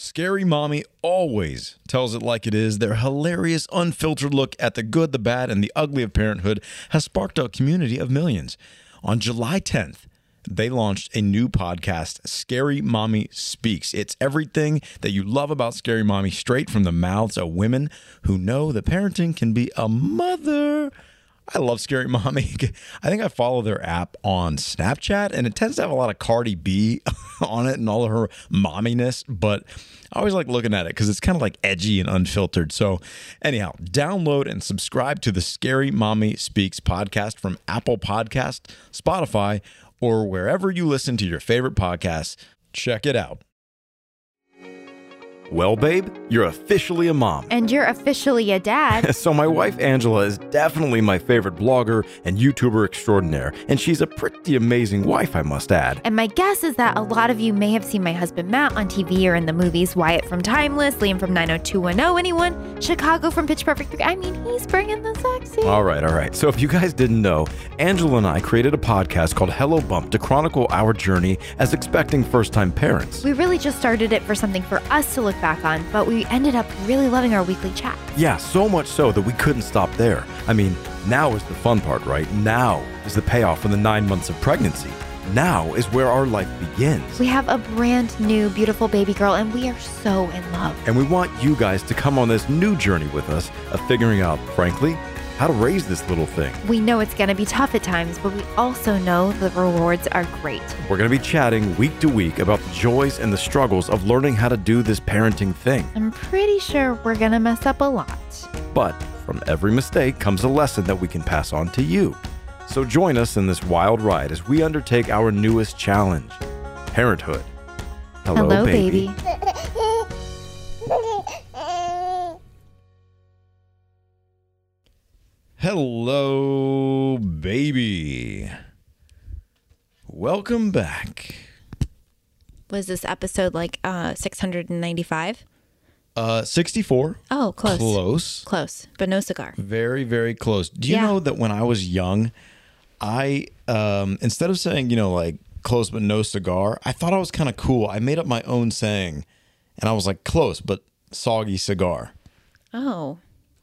Scary Mommy always tells it like it is. Their hilarious, unfiltered look at the good, the bad, and the ugly of parenthood has sparked a community of millions. On July 10th, they launched a new podcast, Scary Mommy Speaks. It's everything that you love about Scary Mommy, straight from the mouths of women who know that parenting can be a mother. I love Scary Mommy. I think I follow their app on Snapchat, and it tends to have a lot of Cardi B on it and all of her momminess, but I always like looking at it because it's kind of like edgy and unfiltered. So anyhow, download and subscribe to the Scary Mommy Speaks podcast from Apple Podcast, Spotify, or wherever you listen to your favorite podcasts. Check it out. Well, babe, you're officially a mom. And you're officially a dad. So my wife, Angela, is definitely my favorite blogger and YouTuber extraordinaire. And she's a pretty amazing wife, I must add. And my guess is that a lot of you may have seen my husband Matt on TV or in the movies Wyatt from Timeless, Liam from 90210, anyone? Chicago from Pitch Perfect 3. I mean, he's bringing the sexy. All right. So if you guys didn't know, Angela and I created a podcast called Hello Bump to chronicle our journey as expecting first-time parents. We really just started it for something for us to look back on, but we ended up really loving our weekly chat. Yeah, so much so that we couldn't stop there. I mean, now is the fun part, right? Now is the payoff for the 9 months of pregnancy. Now is where our life begins. We have a brand new, beautiful baby girl, and we are so in love. And we want you guys to come on this new journey with us of figuring out, frankly, how to raise this little thing. We know it's going to be tough at times, but we also know the rewards are great. We're going to be chatting week to week about the joys and the struggles of learning how to do this parenting thing. I'm pretty sure we're going to mess up a lot. But from every mistake comes a lesson that we can pass on to you. So join us in this wild ride as we undertake our newest challenge, parenthood. Hello, baby. Hello, baby. Welcome back. Was this episode like 695? 64. Oh, close. Close. Close, but no cigar. Very, very close. Do you know that when I was young, I, instead of saying, like close but no cigar, I thought I was kind of cool. I made up my own saying, and I was like, close but soggy cigar. Oh.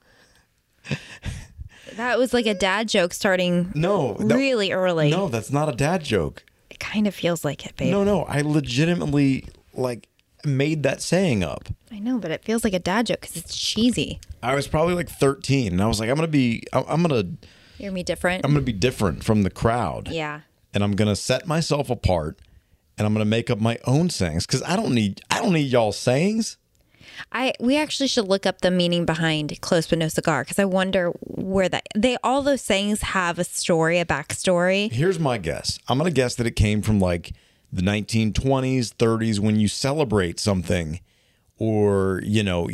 That was like a dad joke starting really early. No, that's not a dad joke. It kind of feels like it, babe. No, I legitimately made that saying up. I know, but it feels like a dad joke because it's cheesy. I was probably like 13, and I was like, You're gonna be different. I'm gonna be different from the crowd. Yeah. And I'm gonna set myself apart, and I'm gonna make up my own sayings because I don't need y'all's sayings. We actually should look up the meaning behind close but no cigar because I wonder where all those sayings have a story, a backstory. Here's my guess. I'm gonna guess that it came from like the 1920s, 30s when you celebrate something, or you're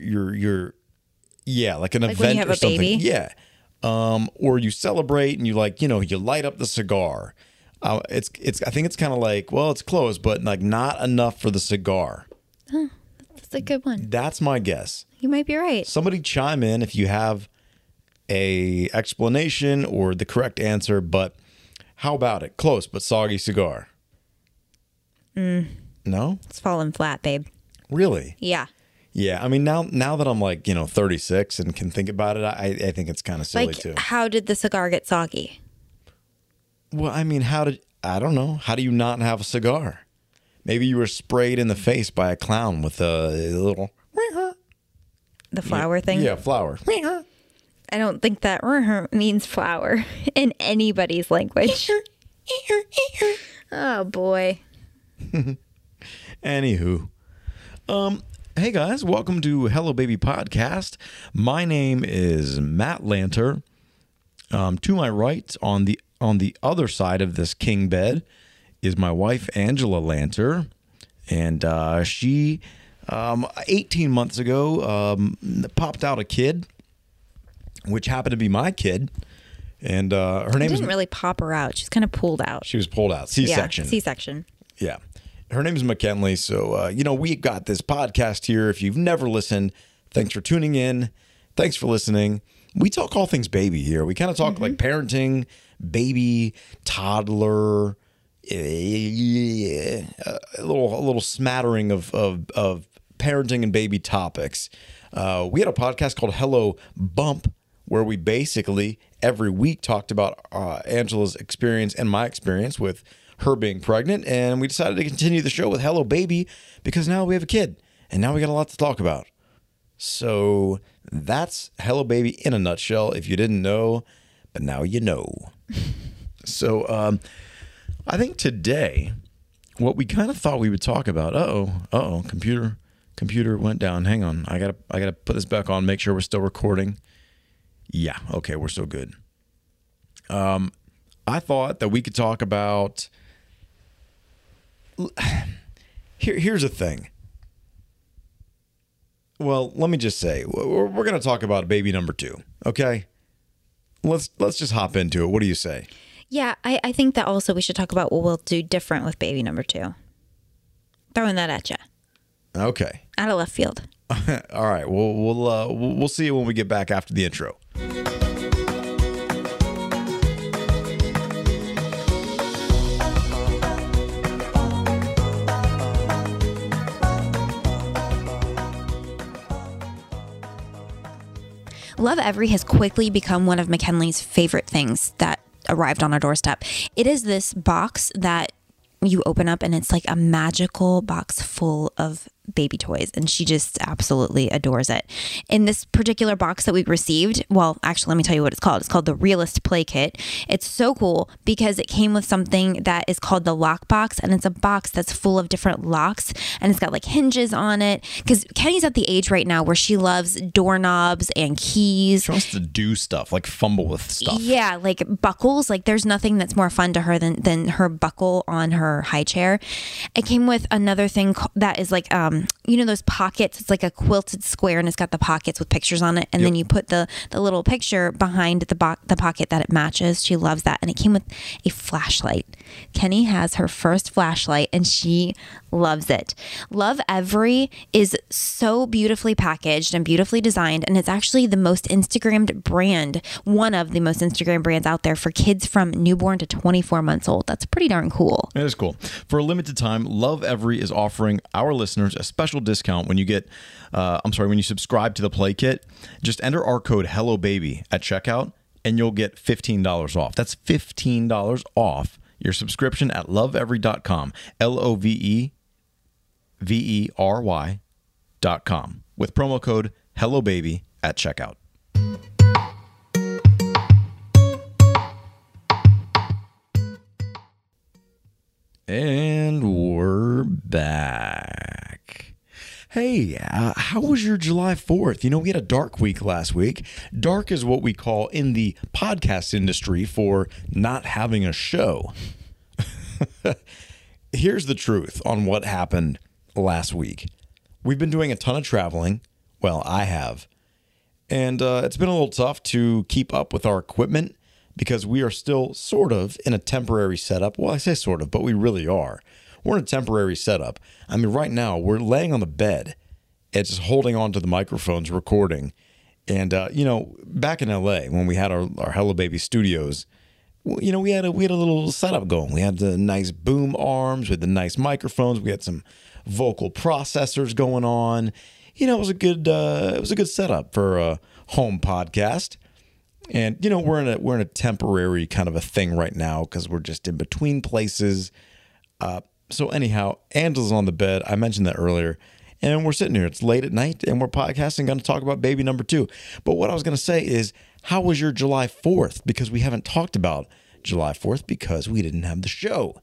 like an event when you have or a something. Baby? Yeah. Or you celebrate and you you light up the cigar. I think it's kind of like, well, it's close, but like not enough for the cigar. Huh. That's a good one. That's my guess. You might be right. Somebody chime in if you have a explanation or the correct answer, but how about it? Close but soggy cigar. No? It's falling flat, babe. Really? Yeah. Yeah. I mean, now that I'm 36 and can think about it, I think it's kind of silly too. How did the cigar get soggy? Well, I mean, I don't know. How do you not have a cigar? Maybe you were sprayed in the face by a clown with a little... The flower thing? Yeah, flower. I don't think that means flower in anybody's language. Oh, boy. Anywho. Hey, guys. Welcome to Hello Baby Podcast. My name is Matt Lanter. To my right, on the other side of this king bed, is my wife, Angela Lanter, and she, 18 months ago, popped out a kid, which happened to be my kid, and her name didn't really pop her out. She's kind of pulled out. She was pulled out. C-section. Yeah, C-section. Yeah. Her name is McKinley, so, we got this podcast here. If you've never listened, thanks for tuning in. Thanks for listening. We talk all things baby here. We kind of talk like parenting, baby, toddler, a little smattering of parenting and baby topics. We had a podcast called Hello Bump, where we basically every week talked about Angela's experience and my experience with her being pregnant. And we decided to continue the show with Hello Baby because now we have a kid and now we got a lot to talk about. So that's Hello Baby in a nutshell. If you didn't know, but now you know. So I think today, what we kind of thought we would talk about. Computer went down. Hang on, I gotta put this back on. Make sure we're still recording. Yeah, okay, we're still good. I thought that we could talk about. Here's the thing. Well, let me just say we're going to talk about baby number 2. Okay, let's just hop into it. What do you say? Yeah, I think that also we should talk about what we'll do different with baby number 2. Throwing that at you. Okay. Out of left field. All right. We'll see you when we get back after the intro. Lovevery has quickly become one of McKinley's favorite things that arrived on our doorstep. It is this box that you open up and it's like a magical box full of baby toys, and she just absolutely adores it. In this particular box that we received, well, actually, let me tell you what it's called. It's called the Realist Play Kit. It's so cool because it came with something that is called the lock box, and it's a box that's full of different locks, and it's got like hinges on it. Because Kenny's at the age right now where she loves doorknobs and keys. She wants to do stuff, like fumble with stuff. Yeah, like buckles. Like there's nothing that's more fun to her than her buckle on her high chair. It came with another thing that is like you know those pockets. It's like a quilted square and it's got the pockets with pictures on it, and then you put the little picture behind the pocket that it matches. She loves that. And it came with a flashlight. Kenny has her first flashlight and she loves it. Lovevery is so beautifully packaged and beautifully designed, and it's actually the most Instagrammed brand, one of the most Instagram brands out there for kids from newborn to 24 months old. That's pretty darn cool. It is cool. For a limited time, Lovevery is offering our listeners a special discount when you get, when you subscribe to the Play Kit. Just enter our code HelloBaby at checkout and you'll get $15 off. That's $15 off your subscription at lovevery.com, LOVEVERY.com, with promo code HelloBaby at checkout. And we're back. Hey, how was your July 4th? You know, we had a dark week last week. Dark is what we call in the podcast industry for not having a show. Here's the truth on what happened last week. We've been doing a ton of traveling. Well, I have. And it's been a little tough to keep up with our equipment because we are still sort of in a temporary setup. Well, I say sort of, but we really are. We're in a temporary setup. I mean, right now, we're laying on the bed and just holding on to the microphones, recording. And, back in L.A., when we had our Hello Baby studios, we had a little setup going. We had the nice boom arms with the nice microphones. We had some vocal processors going on. It was a good setup for a home podcast. And we're in a temporary kind of a thing right now because we're just in between places. So anyhow, Angela's on the bed. I mentioned that earlier. And we're sitting here. It's late at night and we're podcasting, going to talk about baby number 2. But what I was going to say is, how was your July 4th? Because we haven't talked about July 4th because we didn't have the show.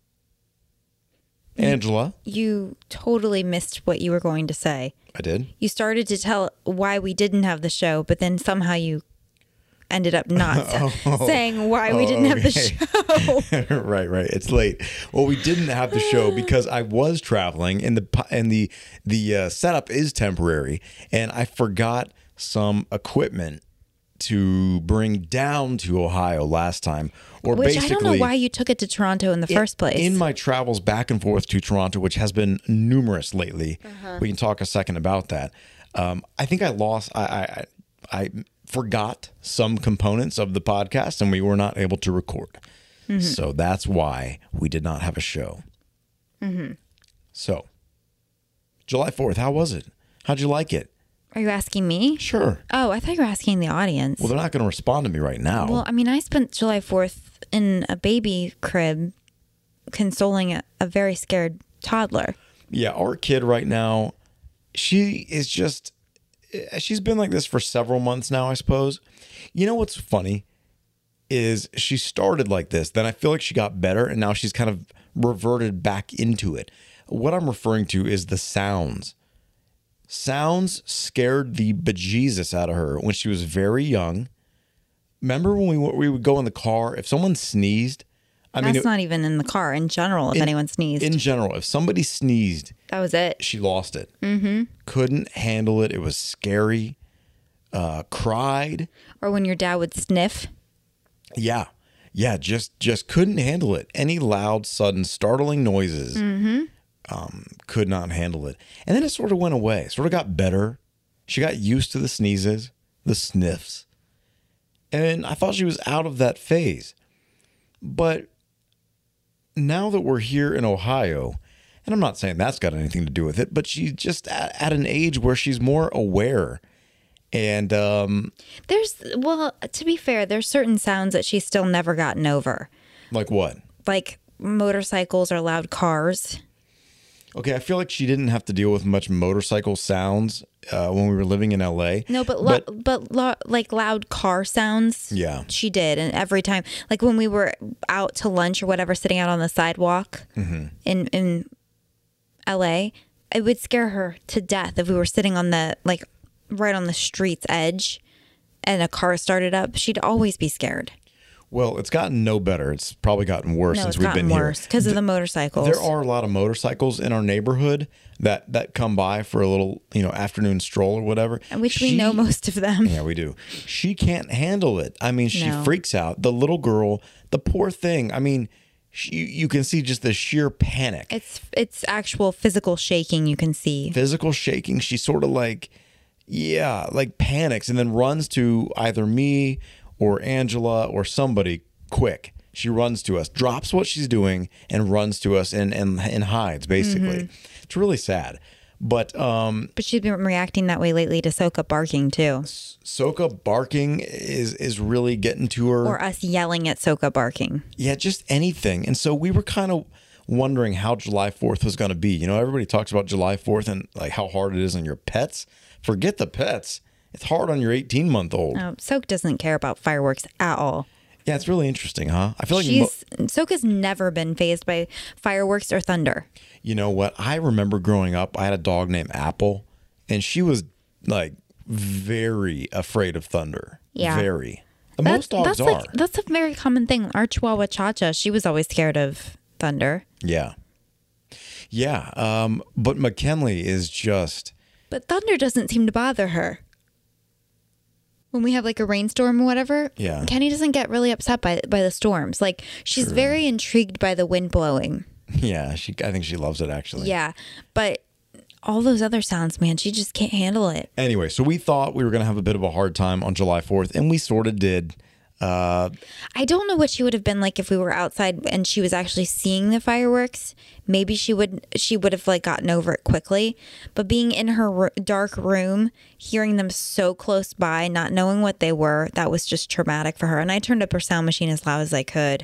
Angela? You totally missed what you were going to say. I did? You started to tell why we didn't have the show, but then somehow you ended up not saying why we didn't have the show. Right. It's late. Well, we didn't have the show because I was traveling, and the setup is temporary, and I forgot some equipment to bring down to Ohio last time. Which I don't know why you took it to Toronto in the first place. In my travels back and forth to Toronto, which has been numerous lately, we can talk a second about that. I think I lost. I forgot some components of the podcast and we were not able to record. Mm-hmm. So that's why we did not have a show. Mm-hmm. So July 4th, how was it? How'd you like it? Are you asking me? Sure. Oh, I thought you were asking the audience. Well, they're not going to respond to me right now. Well, I mean, I spent July 4th in a baby crib consoling a very scared toddler. Yeah, our kid right now, she is just, she's been like this for several months now, I suppose. You know what's funny is she started like this, then I feel like she got better, and now she's kind of reverted back into it. What I'm referring to is the sounds. Sounds scared the bejesus out of her when she was very young. Remember when we would go in the car, if someone sneezed, That's not even in the car. In general, if anyone sneezed. In general, if somebody sneezed, that was it. she lost it. Mm-hmm. Couldn't handle it. It was scary. Cried. Or when your dad would sniff. Yeah. Yeah, just couldn't handle it. Any loud, sudden, startling noises. Could not handle it. And then it sort of went away. Sort of got better. She got used to the sneezes, the sniffs. And I thought she was out of that phase. But now that we're here in Ohio, and I'm not saying that's got anything to do with it, but she's just at an age where she's more aware. And to be fair, there's certain sounds that she's still never gotten over. Like what? Like motorcycles or loud cars. Okay, I feel like she didn't have to deal with much motorcycle sounds when we were living in LA. No, but like loud car sounds. Yeah. She did. And every time, like when we were out to lunch or whatever, sitting out on the sidewalk in LA, it would scare her to death if we were sitting on the, like, right on the street's edge and a car started up. She'd always be scared. Well, it's gotten no better. It's probably gotten worse since we've been here. Worse because of the motorcycles. There are a lot of motorcycles in our neighborhood that come by for a little, afternoon stroll or whatever. Which we know most of them. Yeah, we do. She can't handle it. I mean, she freaks out. The little girl, the poor thing. I mean, you can see just the sheer panic. It's actual physical shaking you can see. Physical shaking. She sort of like panics and then runs to either me or Angela or somebody quick. She runs to us, drops what she's doing, and runs to us and hides, basically. It's really sad. But she's been reacting that way lately to Soka barking, too. Soka barking is really getting to her. Or us yelling at Soka barking. Yeah, just anything. And so we were kind of wondering how July 4th was going to be. Everybody talks about July 4th and like how hard it is on your pets. Forget the pets. It's hard on your 18-month-old. Oh, Soak doesn't care about fireworks at all. Yeah, it's really interesting, huh? I feel like Soka's never been fazed by fireworks or thunder. You know what? I remember growing up, I had a dog named Apple, and she was like very afraid of thunder. Yeah. Very. Most dogs are. That's a very common thing. Our Chihuahua Cha-Cha, she was always scared of thunder. Yeah. Yeah. But McKinley is just... But thunder doesn't seem to bother her. When we have like a rainstorm or whatever, yeah. Kenny doesn't get really upset by the storms. Like she's very intrigued by the wind blowing. Yeah, I think she loves it actually. Yeah, but all those other sounds, man, she just can't handle it. Anyway, so we thought we were going to have a bit of a hard time on July 4th, and we sort of did. I don't know what she would have been like if we were outside and she was actually seeing the fireworks. Maybe she would have like gotten over it quickly. But being in her dark room, hearing them so close by, not knowing what they were, that was just traumatic for her. And I turned up her sound machine as loud as I could.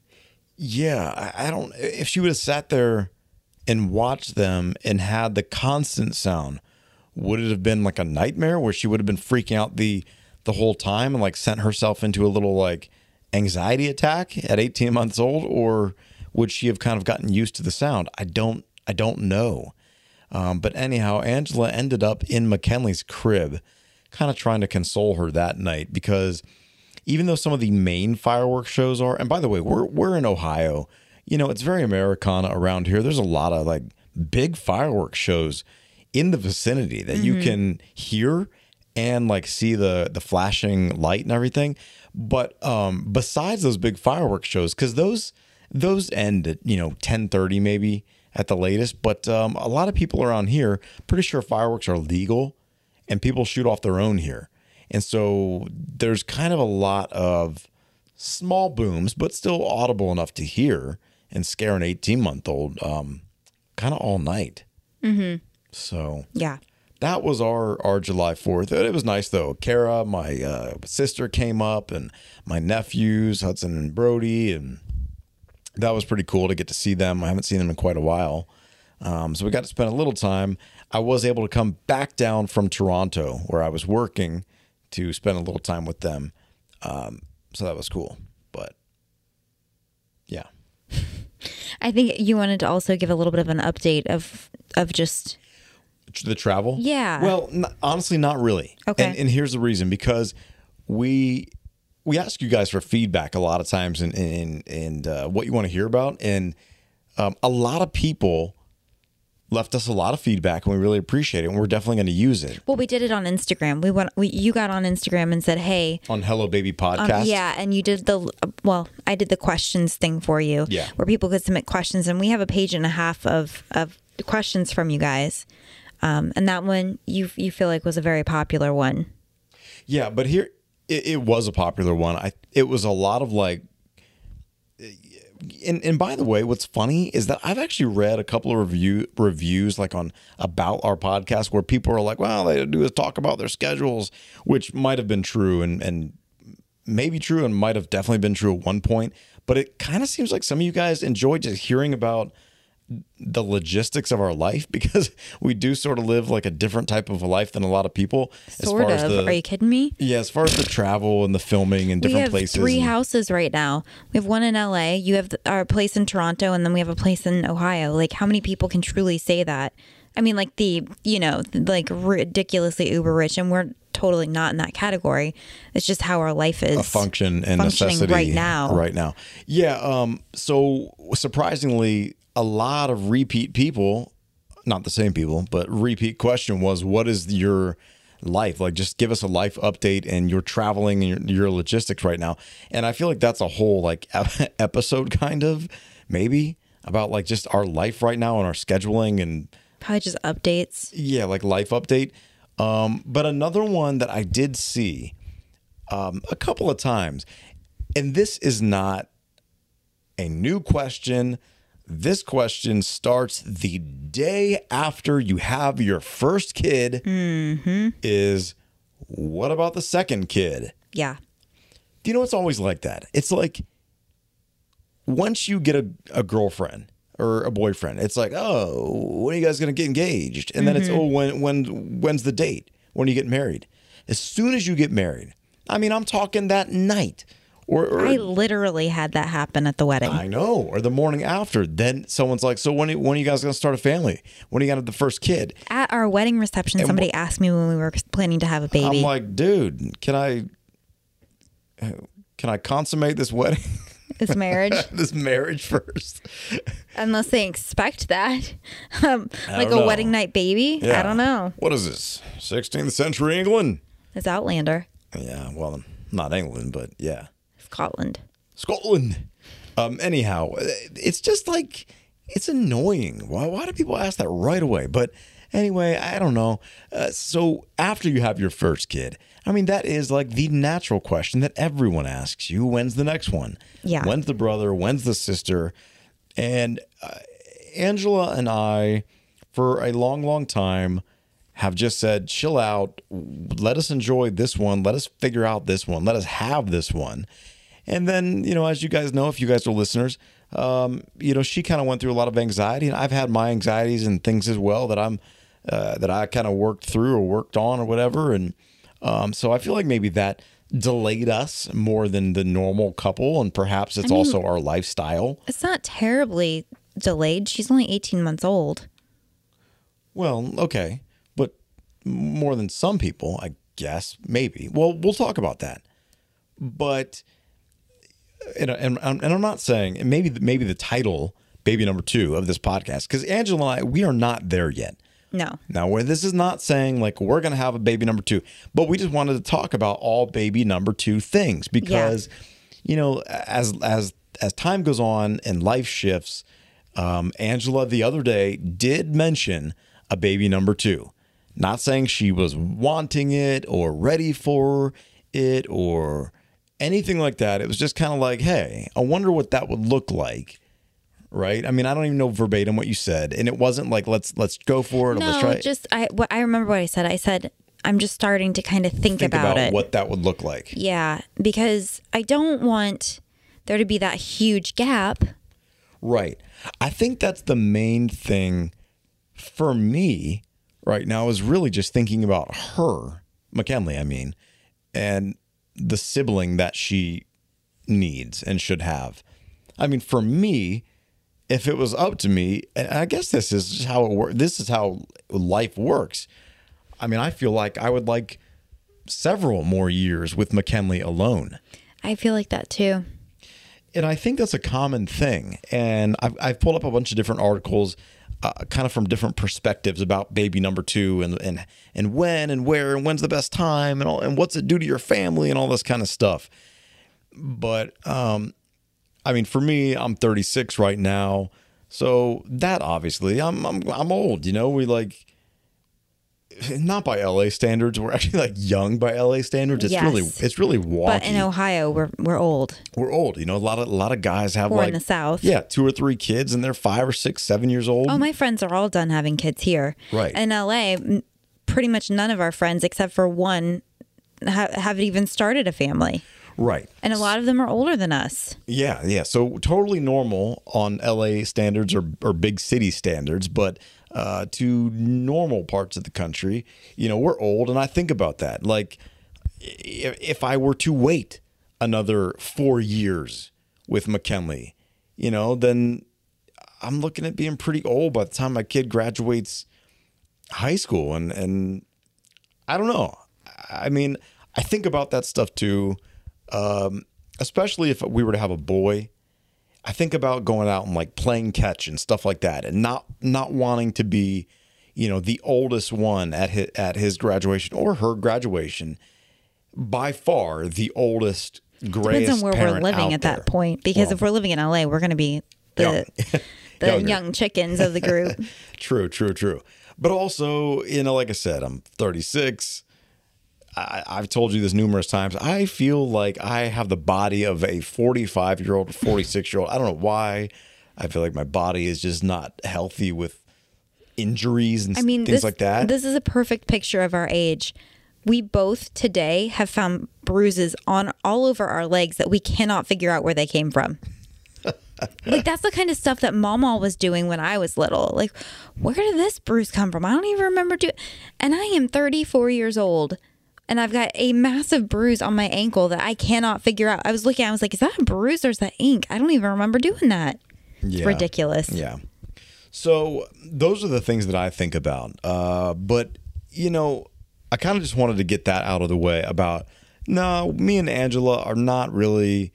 Yeah, I don't. If she would have sat there and watched them and had the constant sound, would it have been like a nightmare where she would have been freaking out the whole time and like sent herself into a little like anxiety attack at 18 months old? Or would she have kind of gotten used to the sound? I don't know. But anyhow, Angela ended up in McKinley's crib kind of trying to console her that night, because even though some of the main fireworks shows are, and by the way, we're in Ohio, it's very Americana around here. There's a lot of like big fireworks shows in the vicinity that you can hear and like see the flashing light and everything. But besides those big fireworks shows, because those end at 10:30 maybe at the latest. But a lot of people around here pretty sure fireworks are legal, and people shoot off their own here. And so there's kind of a lot of small booms, but still audible enough to hear and scare an 18-month-old kind of all night. Mm-hmm. So Yeah. that was our July 4th. It was nice though. Kara, my sister, came up, and my nephews, Hudson and Brody, and that was pretty cool to get to see them. I haven't seen them in quite a while. So we got to spend a little time. I was able to come back down from Toronto, where I was working, to spend a little time with them. So that was cool. But yeah. I think you wanted to also give a little bit of an update of just The travel? Yeah. Well, honestly, not really. Okay. And here's the reason, because we ask you guys for feedback a lot of times, and what you want to hear about. And a lot of people left us a lot of feedback, and we really appreciate it. And we're definitely going to use it. Well, we did it on Instagram. You got on Instagram and said, "Hey, On Hello Baby Podcast. yeah," and you did I did the questions thing for you, Yeah. where people could submit questions, and we have a page and a half of questions from you guys, and that one you feel like was a very popular one. Yeah, but here it was a popular one. It was a lot of like. And by the way, what's funny is that I've actually read a couple of reviews like about our podcast, where people are like, well, they do is talk about their schedules, which might have been true and maybe true, and might have definitely been true at one point. But it kind of seems like some of you guys enjoy just hearing about the logistics of our life, because we do sort of live like a different type of a life than a lot of people. Sort of. Are you kidding me? Yeah, as far as the travel and the filming and different places. We have 3 houses right now. We have one in LA. You have our place in Toronto, and then we have a place in Ohio. Like, how many people can truly say that? I mean, like like ridiculously uber rich, and we're totally not in that category. It's just how our life is a function and necessity right now. Right now. Yeah. So surprisingly, a lot of repeat people, not the same people, but repeat question was, what is your life like? Just give us a life update and your traveling and your logistics right now. And I feel like that's a whole like episode kind of maybe about like just our life right now and our scheduling and probably just updates. Yeah, like life update. But another one that I did see a couple of times, and this is not a new question. This question starts the day after you have your first kid. Mm-hmm. Is, what about the second kid? Yeah. Do you know it's always like that? It's like once you get a girlfriend or a boyfriend, it's like, oh, when are you guys going to get engaged? And then it's, oh, when's the date? When you get married? As soon as you get married, I mean, I'm talking that night. Or I literally had that happen at the wedding. I know. Or the morning after. Then someone's like, so when are you guys going to start a family? When are you going to have the first kid? At our wedding reception, somebody asked me when we were planning to have a baby. I'm like, dude, can I consummate this wedding? This marriage? This marriage first. Unless they expect that. Like know. a wedding night baby? Yeah. I don't know. What is this? 16th century England? It's Outlander. Yeah, well, not England, but yeah. Scotland. Anyhow, it's just like, it's annoying. Why do people ask that right away? But anyway, I don't know. So after you have your first kid, I mean, that is like the natural question that everyone asks you. When's the next one? Yeah. When's the brother? When's the sister? And Angela and I, for a long, long time, have just said, chill out. Let us enjoy this one. Let us figure out this one. Let us have this one. And then, as you guys know, if you guys are listeners, she kind of went through a lot of anxiety, and I've had my anxieties and things as well that I kind of worked through or worked on or whatever. And so I feel like maybe that delayed us more than the normal couple, and perhaps it's also our lifestyle. It's not terribly delayed. She's only 18 months old. Well, okay, but more than some people, I guess, maybe. Well, we'll talk about that. But and I'm not saying, and maybe the title, Baby Number 2 of this podcast, because Angela and I, we are not there yet. No. Now, this is not saying like we're going to have a baby number 2, but we just wanted to talk about all baby number 2 things because, as time goes on and life shifts, Angela the other day did mention a baby number 2. Not saying she was wanting it or ready for it or anything like that. It was just kind of like, hey, I wonder what that would look like right? I mean, I don't even know verbatim what you said, and it wasn't like let's go for it. Or let's try No, it. just I remember what I said. I said I'm just starting to kind of think about it. What that would look like. Yeah, because I don't want there to be that huge gap. Right. I think that's the main thing for me right now is really just thinking about her, McKinley, I mean, and the sibling that she needs and should have. I mean, for me, if it was up to me, and I guess this is how it works. This is how life works. I mean, I feel like I would like several more years with McKinley alone. I feel like that too. And I think that's a common thing. And I've pulled up a bunch of different articles, kind of from different perspectives about baby number 2 and when and where and when's the best time and all, and what's it do to your family and all this kind of stuff. But I mean, for me, I'm 36 right now, so that obviously I'm old. You know, we like. Not by LA standards. We're actually like young by LA standards. Yes. It's really wonky. But in Ohio, we're old. We're old. You know, a lot of guys have Or like in the South. Yeah, 2 or 3 kids, and they're 5 or 6, 7 years old. Oh, my friends are all done having kids here. Right. In LA, pretty much none of our friends, except for one, have even started a family. Right. And a lot of them are older than us. Yeah. So totally normal on LA standards or big city standards, but to normal parts of the country, you know, we're old, and I think about that. Like, if I were to wait another 4 years with McKinley, you know, then I'm looking at being pretty old by the time my kid graduates high school, and I don't know. I mean, I think about that stuff too, especially if we were to have a boy. I think about going out and like playing catch and stuff like that, and not wanting to be, you know, the oldest one at his graduation or her graduation. By far, the oldest, grayest Depends on where we're living out at there. that point. Because if we're living in LA, we're going to be the Younger. young chickens of the group. True. But also, you know, like I said, I'm 36. I've told you this numerous times. I feel like I have the body of a 45-year-old, 46-year-old. I don't know why. I feel like my body is just not healthy with injuries and things like that. This is a perfect picture of our age. We both today have found bruises on all over our legs that we cannot figure out where they came from. Like, that's the kind of stuff that Mama was doing when I was little. Like, where did this bruise come from? I don't even remember doing. And I am 34 years old. And I've got a massive bruise on my ankle that I cannot figure out. I was looking, I was like, is that a bruise or is that ink? I don't even remember doing that. It's ridiculous. Yeah. So those are the things that I think about. But, you know, I kind of just wanted to get that out of the way about, no, me and Angela are not really,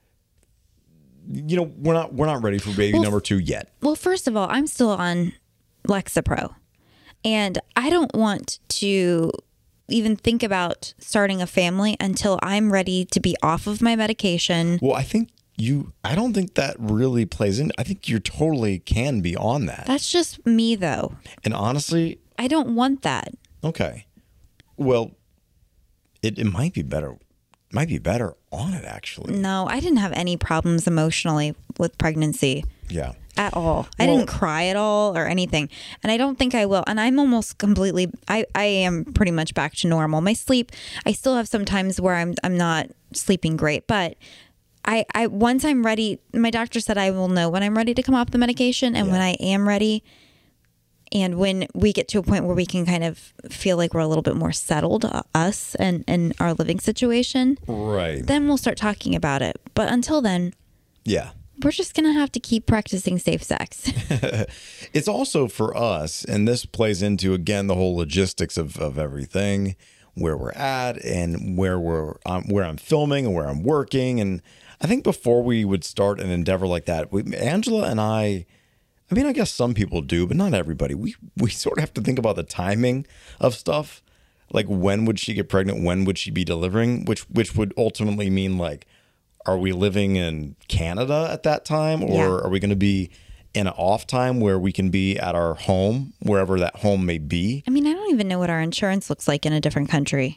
you know, we're not ready for baby number 2 yet. Well, first of all, I'm still on Lexapro. And I don't want to even think about starting a family until I'm ready to be off of my medication. Well, I don't think that really plays in. I think you totally can be on that. That's just me, though. And honestly, I don't want that. okay. Well, it might be better. Might be better on it, actually. No, I didn't have any problems emotionally with pregnancy. Yeah. At all. I didn't cry at all or anything. And I don't think I will. And I'm almost completely, I am pretty much back to normal. My sleep, I still have some times where I'm not sleeping great, but I once I'm ready, my doctor said I will know when I'm ready to come off the medication and when I am ready. And when we get to a point where we can kind of feel like we're a little bit more settled, us and our living situation, right, then we'll start talking about it. But until then, yeah, we're just going to have to keep practicing safe sex. It's also for us, and this plays into, again, the whole logistics of everything, where we're at and where I'm filming and where I'm working. And I think before we would start an endeavor like that, Angela and I mean, I guess some people do, but not everybody. We sort of have to think about the timing of stuff. Like, when would she get pregnant? When would she be delivering? Which would ultimately mean, like, are we living in Canada at that time? Or are we going to be in an off time where we can be at our home, wherever that home may be? I mean, I don't even know what our insurance looks like in a different country.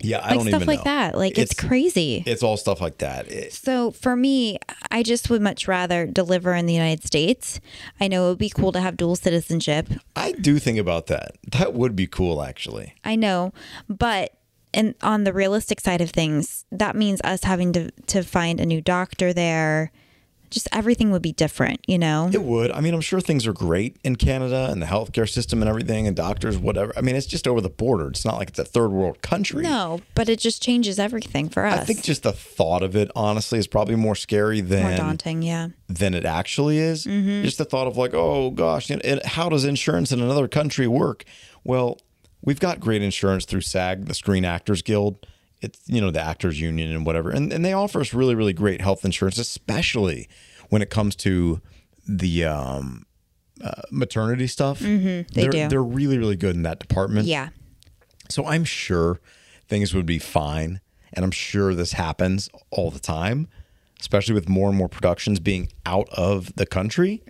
Yeah, I like don't stuff even like know. that. Like it's crazy. It's all stuff like that. So for me, I just would much rather deliver in the United States. I know it would be cool to have dual citizenship. I do think about that. That would be cool, actually. I know, but and on the realistic side of things, that means us having to find a new doctor there. Just everything would be different, you know? It would. I mean, I'm sure things are great in Canada and the healthcare system and everything and doctors, whatever. I mean, it's just over the border. It's not like it's a third world country. No, but it just changes everything for us. I think just the thought of it, honestly, is probably more scary than more daunting, yeah. than it actually is. Just the thought of like, oh gosh, how does insurance in another country work? Well, we've got great insurance through SAG, the Screen Actors Guild. It's, the Actors Union and whatever. And they offer us really, really great health insurance, especially when it comes to the maternity stuff. They do. They're really, really good in that department. Yeah. So I'm sure things would be fine. And I'm sure this happens all the time, especially with more and more productions being out of the country.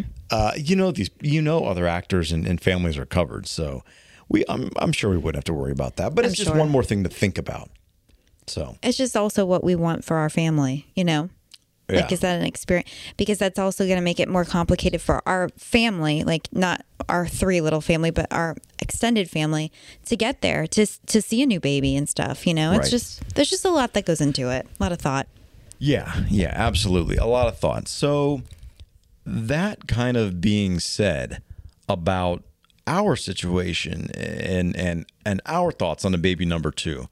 Other actors and families are covered. So I'm sure we wouldn't have to worry about that. But it's just one more thing to think about. So it's just also what we want for our family, Yeah. Like, is that an experience? Because that's also going to make it more complicated for our family, like not our three little family, but our extended family to get there to see a new baby and stuff. It's Right. there's just a lot that goes into it, a lot of thought. Yeah, absolutely. A lot of thought. So that kind of being said about our situation and our thoughts on the baby number 2.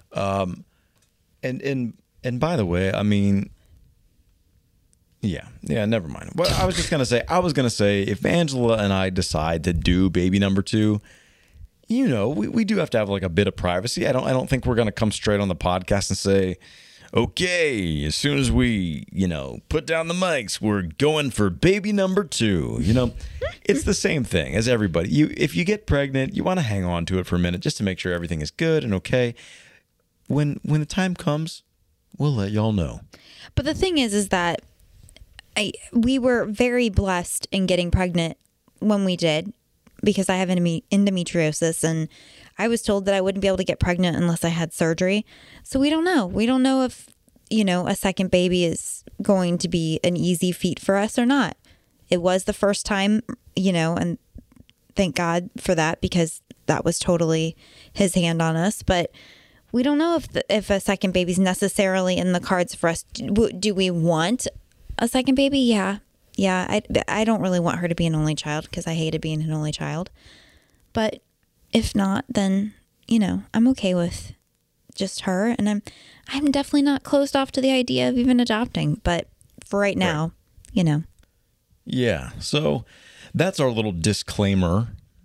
And by the way, I mean, yeah, never mind. Well, I was going to say, if Angela and I decide to do baby number 2, we do have to have like a bit of privacy. I don't think we're going to come straight on the podcast and say, okay, as soon as we, put down the mics, we're going for baby number 2. It's the same thing as everybody. If you get pregnant, you want to hang on to it for a minute just to make sure everything is good and okay. When the time comes, we'll let y'all know. But the thing is that we were very blessed in getting pregnant when we did, because I have endometriosis, and I was told that I wouldn't be able to get pregnant unless I had surgery. So we don't know. We don't know if, a second baby is going to be an easy feat for us or not. It was the first time, and thank God for that, because that was totally his hand on us. But we don't know if a second baby's necessarily in the cards for us. Do we want a second baby? Yeah. I don't really want her to be an only child, because I hated being an only child. But if not, then, I'm okay with just her. And I'm definitely not closed off to the idea of even adopting. But for right now, Yeah. So that's our little disclaimer.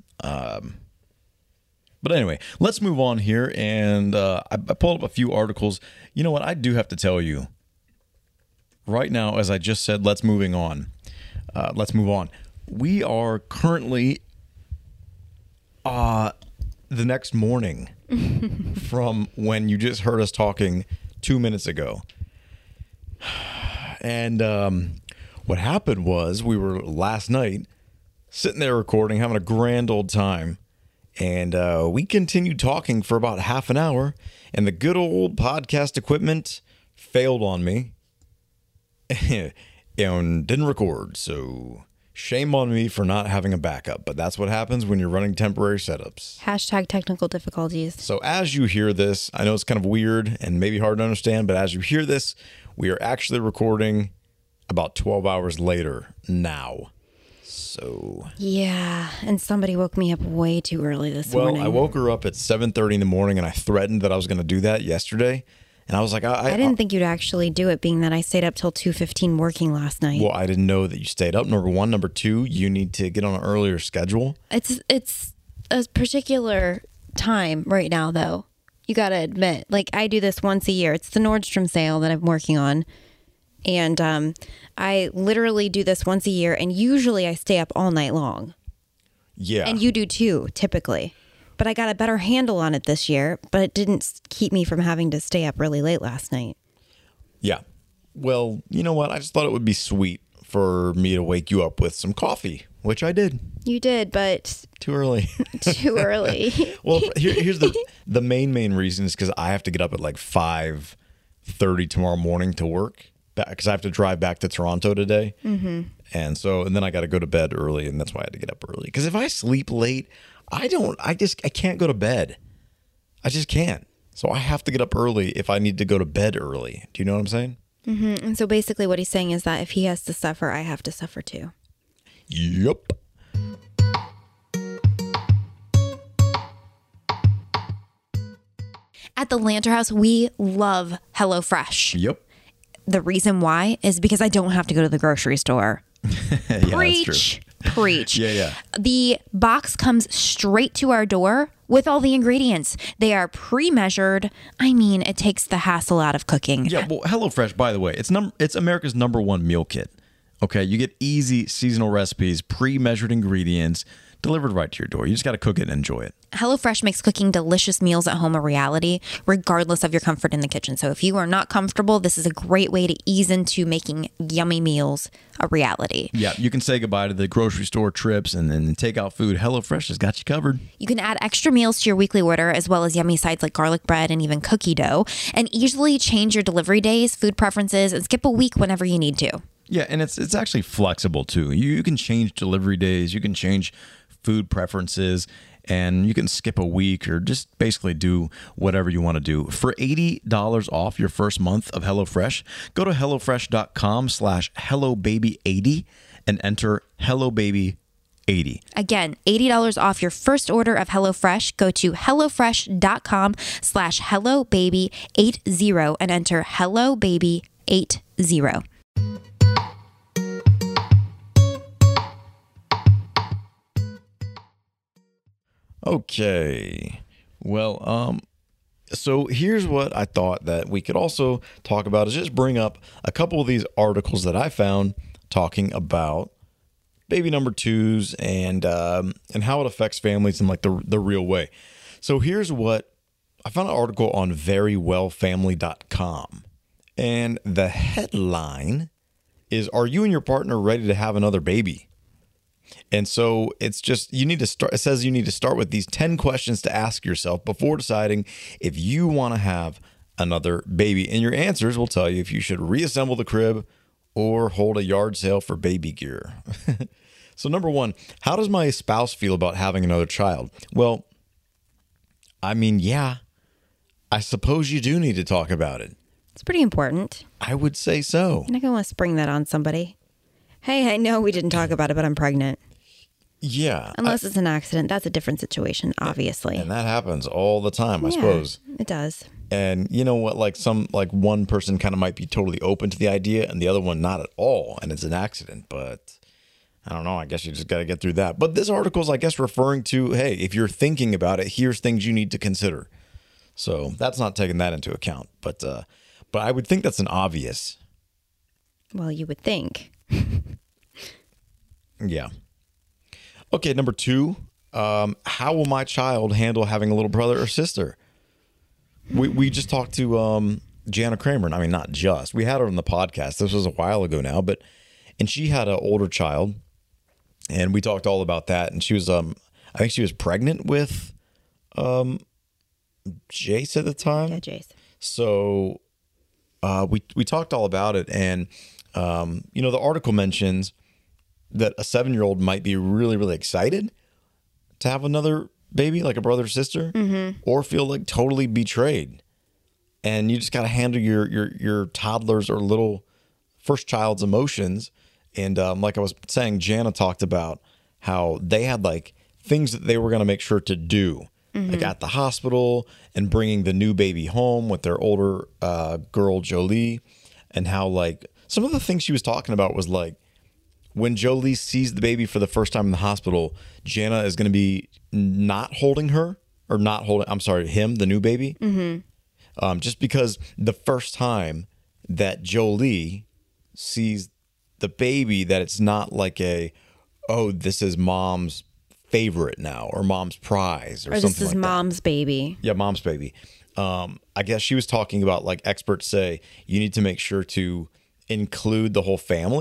But anyway, let's move on here. And I pulled up a few articles. You know what? I do have to tell you right now, as I just said, let's move on. We are currently the next morning from when you just heard us talking 2 minutes ago. And what happened was, we were last night sitting there recording, having a grand old time. And we continued talking for about half an hour, and the good old podcast equipment failed on me and didn't record. So shame on me for not having a backup, but that's what happens when you're running temporary setups. # technical difficulties. So as you hear this, I know it's kind of weird and maybe hard to understand, but as you hear this, we are actually recording about 12 hours later now. So yeah, and somebody woke me up way too early this morning. Well, I woke her up at 7:30 in the morning, and I threatened that I was going to do that yesterday. And I was like, I didn't think you'd actually do it, being that I stayed up till 2:15 working last night. Well, I didn't know that you stayed up. Number one. Number two, you need to get on an earlier schedule. It's a particular time right now, though. You got to admit, like, I do this once a year. It's the Nordstrom sale that I'm working on. And I literally do this once a year, and usually I stay up all night long. Yeah. And you do too, typically. But I got a better handle on it this year, but it didn't keep me from having to stay up really late last night. Yeah. Well, you know what? I just thought it would be sweet for me to wake you up with some coffee which I did. You did, but Too early. too early. Well, here's the main reason is because I have to get up at like 5:30 tomorrow morning to work because I have to drive back to Toronto today. Mm-hmm. And then I got to go to bed early, and that's why I had to get up early. Because if I sleep late, I can't go to bed. I just can't. So I have to get up early if I need to go to bed early. Do you know what I'm saying? Mm-hmm. And so basically what he's saying is that if he has to suffer, I have to suffer too. Yep. At the Lanter House, we love HelloFresh. Yep. The reason why is because I don't have to go to the grocery store. Yeah, Preach. that's true. Preach. Yeah. The box comes straight to our door with all the ingredients. They are pre-measured. I mean, it takes the hassle out of cooking. Yeah, well, HelloFresh, by the way, it's America's #1 meal kit. Okay, you get easy seasonal recipes, pre-measured ingredients, delivered right to your door. You just got to cook it and enjoy it. HelloFresh makes cooking delicious meals at home a reality, regardless of your comfort in the kitchen. So if you are not comfortable, this is a great way to ease into making yummy meals a reality. Yeah, you can say goodbye to the grocery store trips and then take out food. HelloFresh has got you covered. You can add extra meals to your weekly order, as well as yummy sides like garlic bread and even cookie dough, and easily change your delivery days, food preferences, and skip a week whenever you need to. Yeah, and it's actually flexible too. You can change delivery days, you can change food preferences, and you can skip a week or just basically do whatever you want to do. For $80 off your first month of HelloFresh, go to HelloFresh.com/HelloBaby80 and enter HelloBaby80. Again, $80 off your first order of HelloFresh. Go to HelloFresh.com/HelloBaby80 and enter HelloBaby80. Okay. Well, so here's what I thought that we could also talk about is just bring up a couple of these articles that I found talking about baby number twos and how it affects families in like the real way. So here's what I found: an article on verywellfamily.com, and the headline is, "Are you and your partner ready to have another baby?" And so it's just, you need to start, it says you need to start with these 10 questions to ask yourself before deciding if you want to have another baby. And your answers will tell you if you should reassemble the crib or hold a yard sale for baby gear. So number 1, how does my spouse feel about having another child? Well, I mean, yeah, I suppose you do need to talk about it. It's pretty important. I would say so. You're not going to want to spring that on somebody. Hey, I know we didn't talk about it, but I'm pregnant. Yeah. Unless it's an accident. That's a different situation, obviously. And that happens all the time, I suppose. It does. And you know what? Like one person kind of might be totally open to the idea and the other one not at all. And it's an accident. But I don't know. I guess you just got to get through that. But this article is, I guess, referring to, hey, if you're thinking about it, here's things you need to consider. So that's not taking that into account. But I would think that's an obvious. Well, you would think. Yeah. Okay, number 2, how will my child handle having a little brother or sister? We just talked to Jana Kramer. I mean, not just. We had her on the podcast. This was a while ago now, and she had an older child, and we talked all about that. And she was, I think she was pregnant with Jace at the time. Yeah, Jace. So we talked all about it, and the article mentions that a 7-year-old might be really, really excited to have another baby, like a brother or sister, or feel like totally betrayed. And you just got to handle your toddler's or little first child's emotions. And like I was saying, Jana talked about how they had like things that they were going to make sure to do, like at the hospital and bringing the new baby home with their older girl, Jolie, and how like some of the things she was talking about was like, when Jolie sees the baby for the first time in the hospital, Jana is going to be not holding him, the new baby. Just because the first time that Jolie sees the baby, that it's not like this is mom's favorite now or mom's prize or something like that. Or this is mom's baby. Yeah, mom's baby. I guess she was talking about like experts say you need to make sure to include the whole family.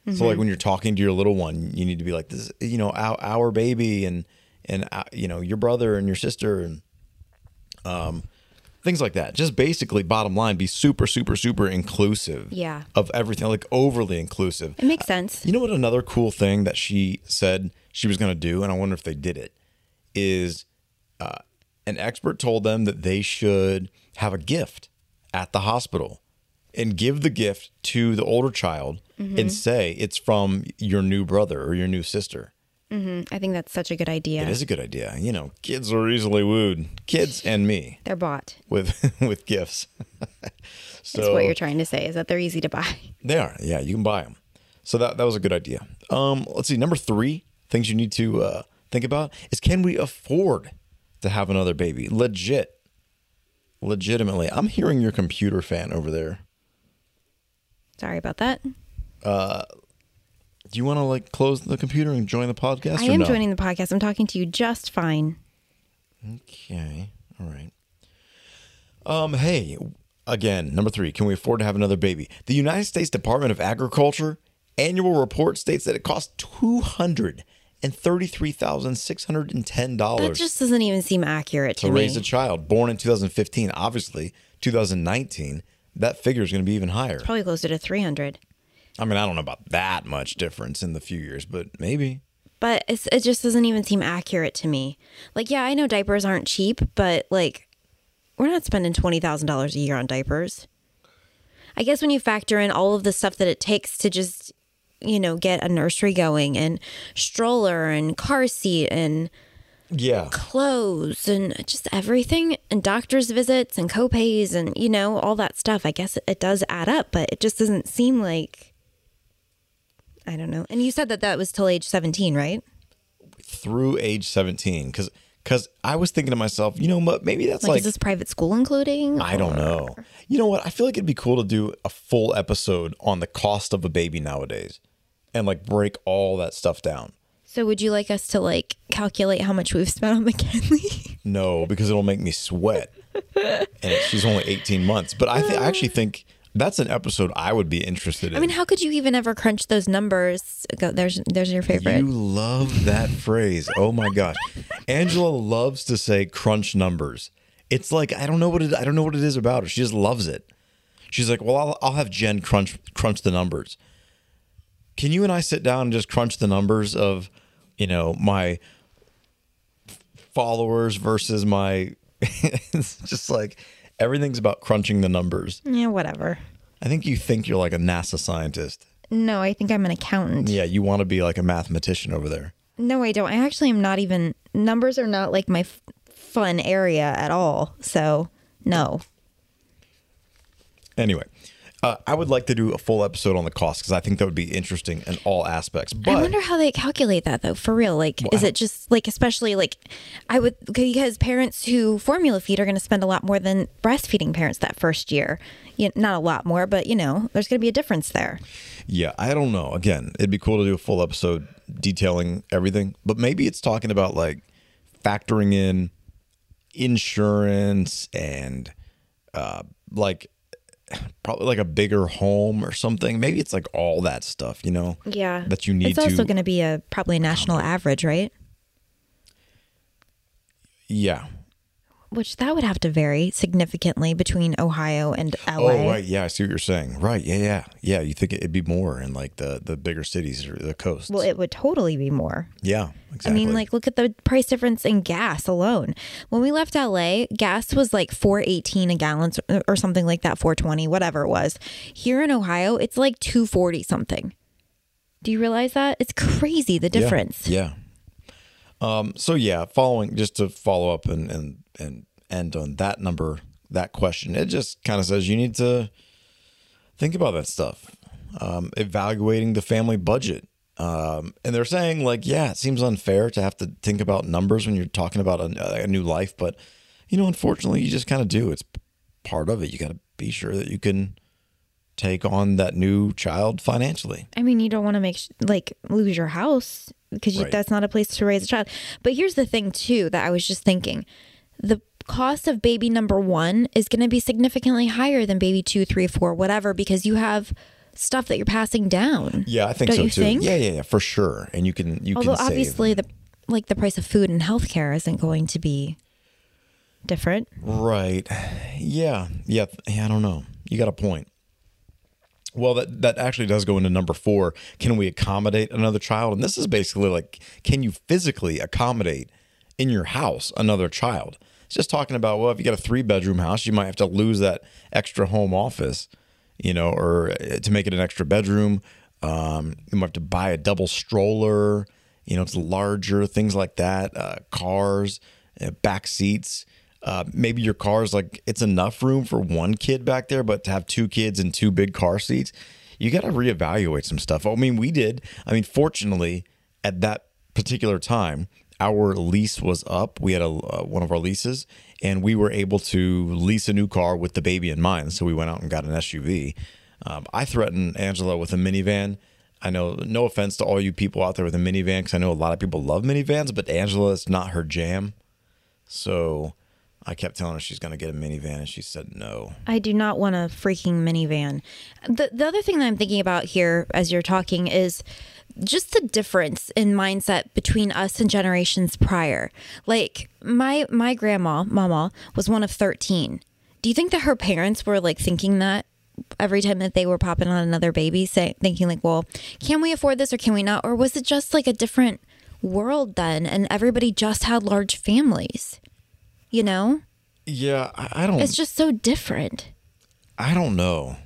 So like when you're talking to your little one, you need to be like, this, you know, our baby and you know, your brother and your sister and things like that. Just basically, bottom line, be super, super, super inclusive. Yeah. Of everything, like overly inclusive. It makes sense. You know what? Another cool thing that she said she was going to do, and I wonder if they did it, is an expert told them that they should have a gift at the hospital and give the gift to the older child and say it's from your new brother or your new sister. I think that's such a good idea. It is a good idea. You know, kids are easily wooed. Kids and me They're bought. with gifts. So That's what you're trying to say, is that they're easy to buy. they are. Yeah, you can buy them. So that was a good idea. Let's see. Number 3, things you need to think about is, can we afford to have another baby? Legitimately. I'm hearing your computer fan over there. Sorry about that. Do you want to like close the computer and join the podcast? I am joining the podcast. I'm talking to you just fine. Okay. All right. Hey, again, number 3, can we afford to have another baby? The United States Department of Agriculture annual report states that it costs $233,610 That just doesn't even seem accurate to to me. raise a child born in 2015. Obviously, 2019, that figure is going to be even higher. Probably closer to 300. I mean, I don't know about that much difference in the few years, but maybe. But it just doesn't even seem accurate to me. Like, yeah, I know diapers aren't cheap, but like, we're not spending $20,000 a year on diapers. I guess when you factor in all of the stuff that it takes to just, you know, get a nursery going, and stroller and car seat and Yeah. clothes and just everything, and doctor's visits and copays and, you know, all that stuff, I guess it does add up, but it just doesn't seem like, I don't know. And you said that was till age 17, right? Through age 17. Because I was thinking to myself, you know what, maybe that's like Is this private school including? I don't know. You know what? I feel like it'd be cool to do a full episode on the cost of a baby nowadays and like break all that stuff down. So would you like us to like calculate how much we've spent on McKinley? No, because it'll make me sweat. And she's only 18 months. But I actually think that's an episode I would be interested in. I mean, how could you even ever crunch those numbers? There's your favorite. You love that phrase. Oh my gosh. Angela loves to say crunch numbers. It's like I don't know what it is about her. She just loves it. She's like, "Well, I'll have Jen crunch the numbers." Can you and I sit down and just crunch the numbers of, you know, my followers versus my it's just like everything's about crunching the numbers. Yeah, whatever. I think you think you're like a NASA scientist. No, I think I'm an accountant. Yeah, you want to be like a mathematician over there. No, I don't. I actually am not even. Numbers are not like my fun area at all. So, no. Anyway, I would like to do a full episode on the cost because I think that would be interesting in all aspects. But I wonder how they calculate that though, for real. Like, is it just like, especially like, because parents who formula feed are going to spend a lot more than breastfeeding parents that first year. Not a lot more, but you know, there's going to be a difference there. Yeah, I don't know. Again, it'd be cool to do a full episode detailing everything, but maybe it's talking about like factoring in insurance and like probably like a bigger home or something. Maybe it's like all that stuff, you know? Yeah. That you need It's also going to be probably a national average, right? Yeah. Which that would have to vary significantly between Ohio and LA. Oh, right. Yeah, I see what you're saying. Right. Yeah. You think it'd be more in like the bigger cities or the coasts. Well, it would totally be more. Yeah, exactly. I mean, like, look at the price difference in gas alone. When we left LA, gas was like $4.18 a gallon or something like that, $4.20, whatever it was. Here in Ohio, it's like $2.40 something. Do you realize that? It's crazy, the difference. Yeah. So yeah, just to follow up and end on that number, that question, it just kind of says you need to think about that stuff. Evaluating the family budget. And they're saying like, yeah, it seems unfair to have to think about numbers when you're talking about a new life, but you know, unfortunately you just kind of do. It's part of it. You got to be sure that you can take on that new child financially. I mean, you don't want to lose your house because Right. that's not a place to raise a child. But here's the thing too, that I was just thinking, the cost of baby number 1 is going to be significantly higher than baby 2, 3, 4, whatever, because you have stuff that you're passing down. Yeah, I think Don't so you too. think? Yeah, for sure. And you Although can save. obviously the price of food and healthcare isn't going to be different. Right. Yeah. I don't know. You got a point. Well, that actually does go into number 4. Can we accommodate another child? And this is basically like, can you physically accommodate in your house another child? It's just talking about, well, if you got a 3-bedroom house, you might have to lose that extra home office, or to make it an extra bedroom. You might have to buy a double stroller. It's larger, things like that. Cars, back seats. Maybe your car's like, it's enough room for 1 kid back there, but to have 2 kids and 2 big car seats, you got to reevaluate some stuff. I mean, we did. Fortunately, at that particular time, our lease was up. We had one of our leases, and we were able to lease a new car with the baby in mind. So we went out and got an SUV. I threatened Angela with a minivan. I know, no offense to all you people out there with a minivan, because I know a lot of people love minivans, but Angela, it's not her jam. So I kept telling her she's going to get a minivan, and she said no. I do not want a freaking minivan. The other thing that I'm thinking about here as you're talking is just the difference in mindset between us and generations prior. Like my grandma, Mama, was one of 13. Do you think that her parents were like thinking that every time that they were popping on another baby, thinking like, well, can we afford this or can we not? Or was it just like a different world then and everybody just had large families? Yeah, I don't. It's just so different. I don't know.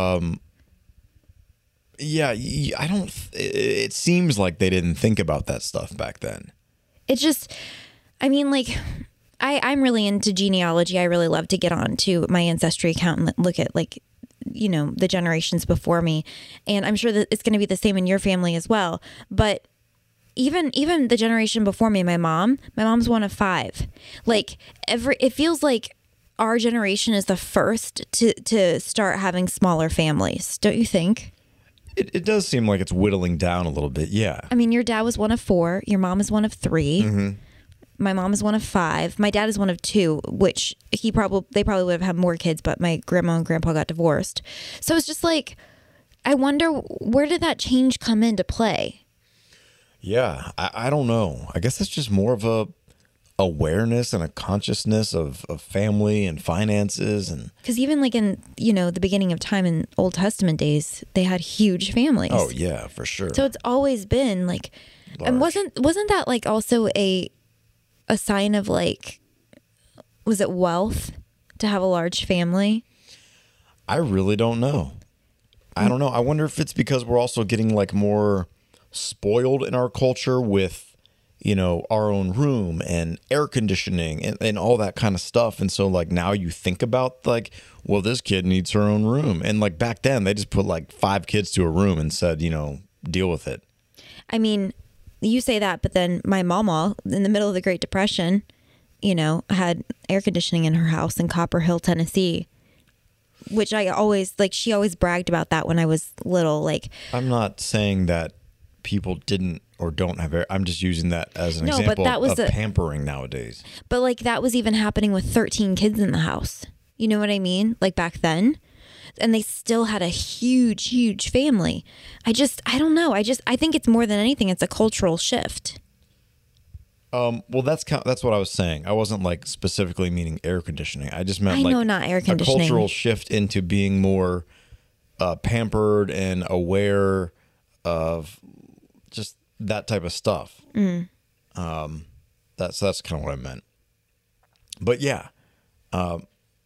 Yeah, I don't. It seems like they didn't think about that stuff back then. It just, like, I'm really into genealogy. I really love to get on to my ancestry account and look at the generations before me. And I'm sure that it's going to be the same in your family as well. But even the generation before me, my mom's one of 5. Like it feels like our generation is the first to start having smaller families. Don't you think? It does seem like it's whittling down a little bit. Yeah. Your dad was one of 4. Your mom is one of 3. Mm-hmm. My mom is one of 5. My dad is one of 2, which they probably would have had more kids, but my grandma and grandpa got divorced. So it's just like, I wonder, where did that change come into play? Yeah, I don't know. I guess it's just more of a awareness and a consciousness of family and finances. And because even like in the beginning of time in Old Testament days, they had huge families. Oh yeah, for sure. So it's always been like, large. And wasn't that like also a sign of like, was it wealth to have a large family? I really don't know. I don't know. I wonder if it's because we're also getting like more spoiled in our culture with, our own room and air conditioning and all that kind of stuff. And so like now you think about like, well, this kid needs her own room. And like back then they just put like 5 kids to a room and said, deal with it. You say that, but then my mama in the middle of the Great Depression, had air conditioning in her house in Copper Hill, Tennessee, which she always bragged about that when I was little. Like, I'm not saying that people didn't or don't have air. I'm just using that as an example of pampering nowadays. But like that was even happening with 13 kids in the house. You know what I mean? Like back then. And they still had a huge, huge family. I don't know. I think it's more than anything, it's a cultural shift. Well, that's what I was saying. I wasn't like specifically meaning air conditioning. I just meant not air conditioning. A cultural shift into being more pampered and aware of just that type of stuff. That's kind of what I meant. But yeah, can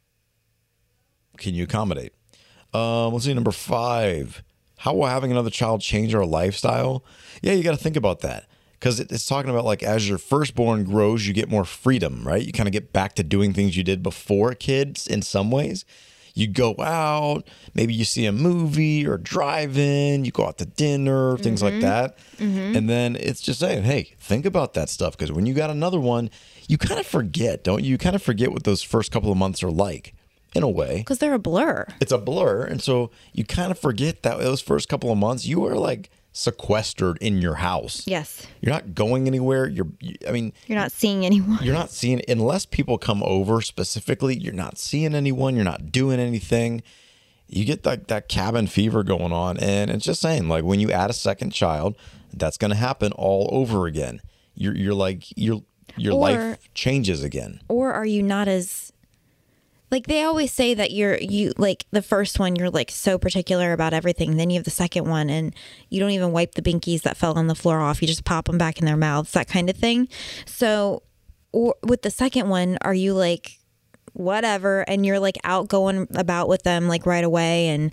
you accommodate? Let's see, number 5. How will having another child change our lifestyle? Yeah, you got to think about that. Because it's talking about like as your firstborn grows, you get more freedom, right? You kind of get back to doing things you did before kids in some ways. You go out, maybe you see a movie or drive in, you go out to dinner, things like that. Mm-hmm. And then it's just saying, hey, think about that stuff. Because when you got another one, you kind of forget, don't you? You kind of forget what those first couple of months are like. In a way. Because they're a blur. It's a blur. And so you kind of forget that those first couple of months, you are like sequestered in your house. Yes. You're not going anywhere. You're not seeing anyone. You're not seeing, unless people come over specifically, you're not seeing anyone. You're not doing anything. you get that cabin fever going on. And it's just saying, like, when you add a second child, that's going to happen all over again. Your life changes again. Or are you not as, like, they always say that you like the first one, you're like so particular about everything. Then you have the second one and you don't even wipe the binkies that fell on the floor off. You just pop them back in their mouths, that kind of thing. So, or with the second one, are you like, whatever, and you're like out going about with them like right away, and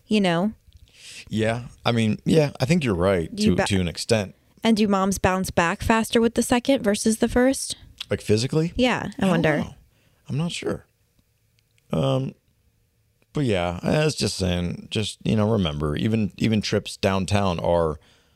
Yeah, I mean, yeah, I think you're right to an extent. And do moms bounce back faster with the second versus the first? Like physically? Yeah, I don't wonder. know. I'm not sure. But yeah, I was just saying, remember, even trips downtown are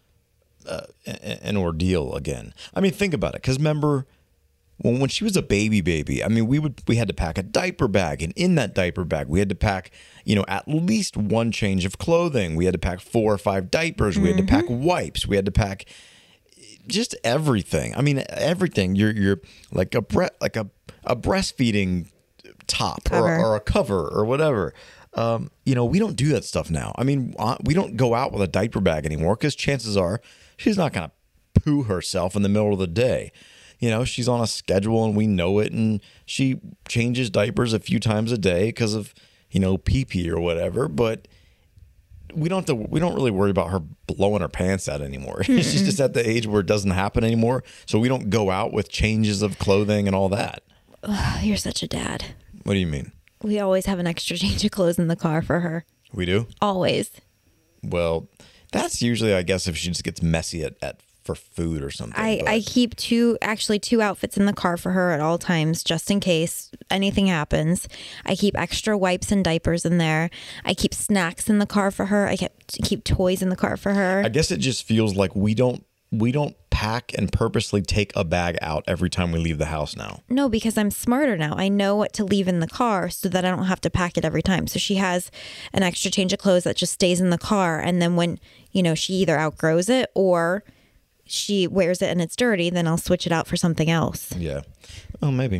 an ordeal again. I mean, think about it, because remember, when she was a baby, I mean, we had to pack a diaper bag, and in that diaper bag, we had to pack, at least one change of clothing. We had to pack 4 or 5 diapers. We had to pack wipes. We had to pack just everything. I mean, everything. You're like a breastfeeding top or a cover or whatever. We don't do that stuff now. I mean, we don't go out with a diaper bag anymore, because chances are she's not going to poo herself in the middle of the day. She's on a schedule and we know it, and she changes diapers a few times a day because of, pee-pee or whatever, but we don't really worry about her blowing her pants out anymore. She's just at the age where it doesn't happen anymore. So we don't go out with changes of clothing and all that. You're such a dad. What do you mean? We always have an extra change of clothes in the car for her. We do? Always. Well, that's usually, I guess, if she just gets messy at for food or something. I keep two outfits in the car for her at all times, just in case anything happens. I keep extra wipes and diapers in there. I keep snacks in the car for her. I keep toys in the car for her. I guess it just feels like we don't pack and purposely take a bag out every time we leave the house now. No, because I'm smarter now. I know what to leave in the car so that I don't have to pack it every time. So she has an extra change of clothes that just stays in the car, and then when she either outgrows it or she wears it and it's dirty, then I'll switch it out for something else. Yeah. Oh, maybe.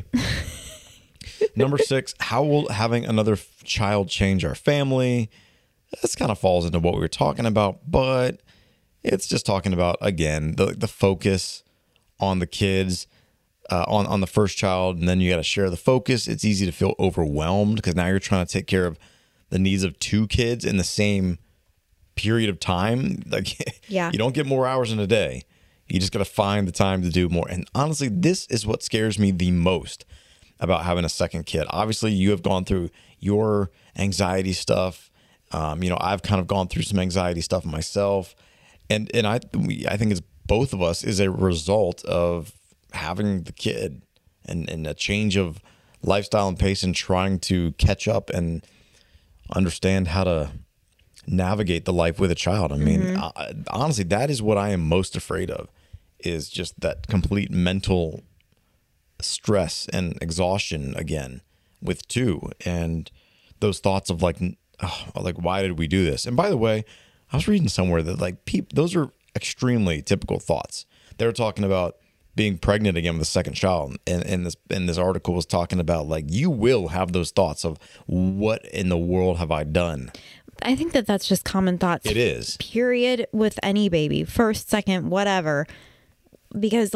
Number 6, how will having another child change our family? This kind of falls into what we were talking about, but it's just talking about, again, the focus on the kids, on the first child, and then you got to share the focus. It's easy to feel overwhelmed because now you're trying to take care of the needs of 2 kids in the same period of time. Like, yeah. You don't get more hours in a day. You just got to find the time to do more. And honestly, this is what scares me the most about having a second kid. Obviously, you have gone through your anxiety stuff. I've kind of gone through some anxiety stuff myself. And I think it's both of us is a result of having the kid and a change of lifestyle and pace and trying to catch up and understand how to navigate the life with a child. I mean, honestly, that is what I am most afraid of, is just that complete mental stress and exhaustion again with 2, and those thoughts of like why did we do this? And by the way, I was reading somewhere that those are extremely typical thoughts. They were talking about being pregnant again with a second child, and this article was talking about you will have those thoughts of what in the world have I done? I think that's just common thoughts. It is. Period, with any baby, first, second, whatever, because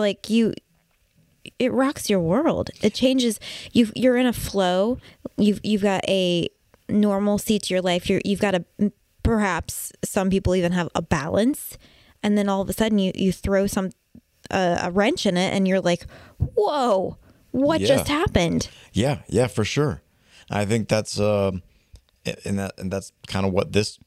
it rocks your world. It changes. You're in a flow. You've got a normalcy to your life. You've got perhaps some people even have a balance, and then all of a sudden you throw a wrench in it, and you're like, whoa, what just happened? Yeah, for sure. I think that's and that's kind of what this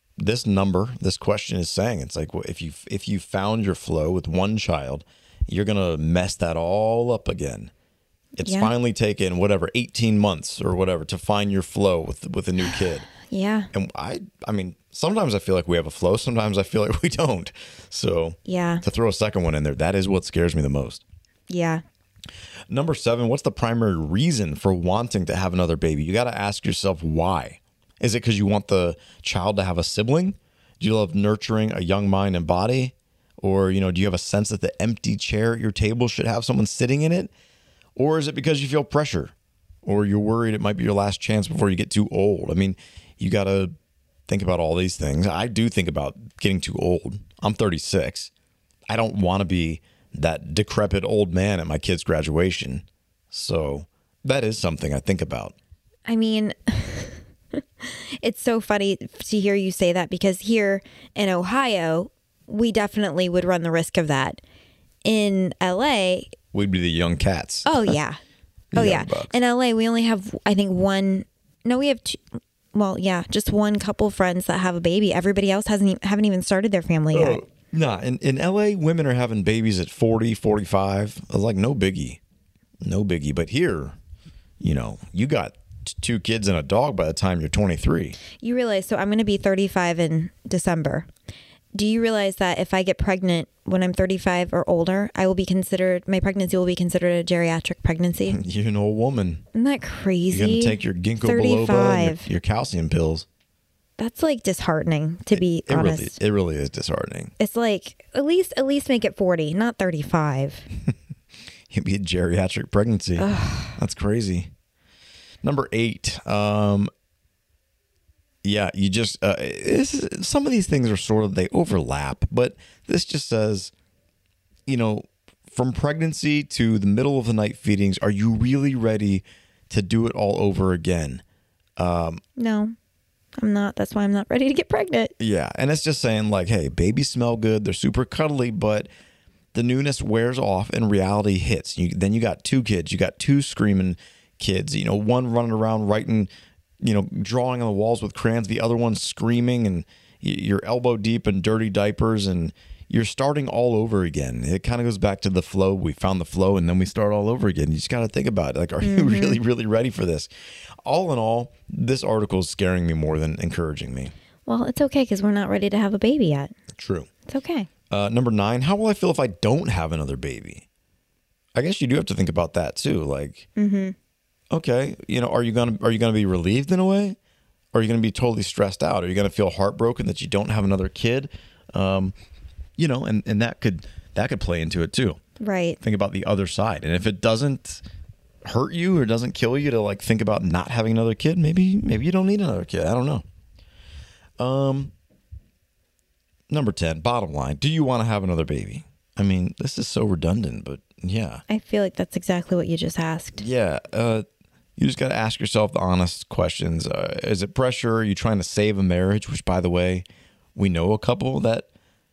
question is saying. It's like, well, if you found your flow with one child, you're gonna mess that all up again. It's finally taken 18 months or whatever to find your flow with a new kid. Yeah. And I mean, sometimes I feel like we have a flow, sometimes I feel like we don't. So yeah, to throw a second one in there, that is what scares me the most. Yeah. Number 7, what's the primary reason for wanting to have another baby? You got to ask yourself why. Is it because you want the child to have a sibling? Do you love nurturing a young mind and body? Or, do you have a sense that the empty chair at your table should have someone sitting in it? Or is it because you feel pressure? Or you're worried it might be your last chance before you get too old? I mean, you got to think about all these things. I do think about getting too old. I'm 36. I don't want to be that decrepit old man at my kid's graduation. So that is something I think about. I mean, it's so funny to hear you say that because here in Ohio, we definitely would run the risk of that. In LA, we'd be the young cats. Oh, yeah. Oh, yeah. Bucks. In LA, we only have, I think, we have two. Well, yeah, just one couple friends that have a baby. Everybody else haven't even started their family yet. Nah, in LA, women are having babies at 40, 45. It's like no biggie. No biggie. But here, you got 2 kids and a dog by the time you're 23. You realize, so I'm going to be 35 in December. Do you realize that if I get pregnant when I'm 35 or older, my pregnancy will be considered a geriatric pregnancy? You're a woman. Isn't that crazy? You're going to take your ginkgo biloba and your calcium pills. That's like disheartening, to be honest. It really is disheartening. It's like, at least make it 40, not 35. It'd be a geriatric pregnancy. That's crazy. Number 8. Yeah, you just some of these things are sort of, they overlap, but this just says, from pregnancy to the middle of the night feedings, are you really ready to do it all over again? No, I'm not. That's why I'm not ready to get pregnant. Yeah, and it's just saying like, hey, babies smell good, they're super cuddly, but the newness wears off and reality hits. Then you got 2 kids, you got 2 screaming kids, one running around writing, drawing on the walls with crayons, the other one screaming, and you're elbow deep in dirty diapers, and you're starting all over again. It kind of goes back to the flow. We found the flow, and then we start all over again. You just got to think about it. Like, are you really, really ready for this? All in all, this article is scaring me more than encouraging me. Well, it's okay because we're not ready to have a baby yet. True. It's okay. Number 9, how will I feel if I don't have another baby? I guess you do have to think about that too. Like, okay, are you gonna be relieved in a way? Or are you gonna be totally stressed out? Are you gonna feel heartbroken that you don't have another kid? And that could play into it too. Right. Think about the other side, and if it doesn't hurt you or doesn't kill you to like think about not having another kid, maybe you don't need another kid. I don't know. Number 10, bottom line, do you want to have another baby? I mean, this is so redundant, but yeah. I feel like that's exactly what you just asked. Yeah. You just got to ask yourself the honest questions. Is it pressure? Are you trying to save a marriage? Which, by the way, we know a couple that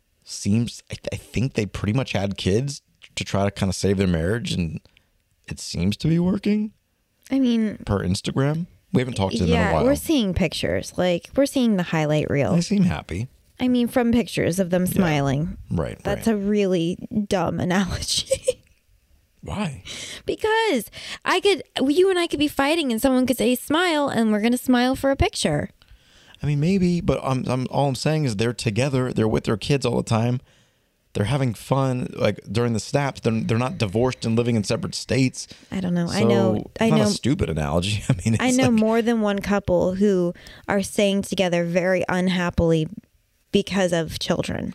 I think they pretty much had kids to try to kind of save their marriage, and it seems to be working. I mean, per Instagram. We haven't talked to them in a while. Yeah, we're seeing pictures. Like, we're seeing the highlight reel. They seem happy. I mean, from pictures of them smiling. Yeah. Right. That's a really dumb analogy. Why? Because you and I could be fighting and someone could say smile and we're going to smile for a picture. I mean, maybe, but all I'm saying is they're together. They're with their kids all the time. They're having fun, like during the snaps. They're not divorced and living in separate states. I don't know. So, I know. It's not a stupid analogy. I mean, I know more than one couple who are staying together very unhappily because of children.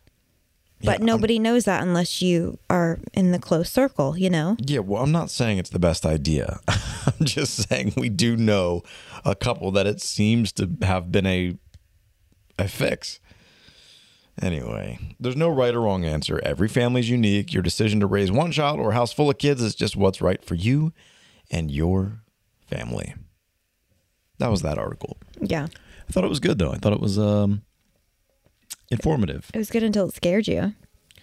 But nobody knows that unless you are in the close circle, Yeah, well, I'm not saying it's the best idea. I'm just saying we do know a couple that it seems to have been a fix. Anyway, there's no right or wrong answer. Every family's unique. Your decision to raise one child or a house full of kids is just what's right for you and your family. That was that article. Yeah. I thought it was good, though. I thought it was informative. It was good until it scared you.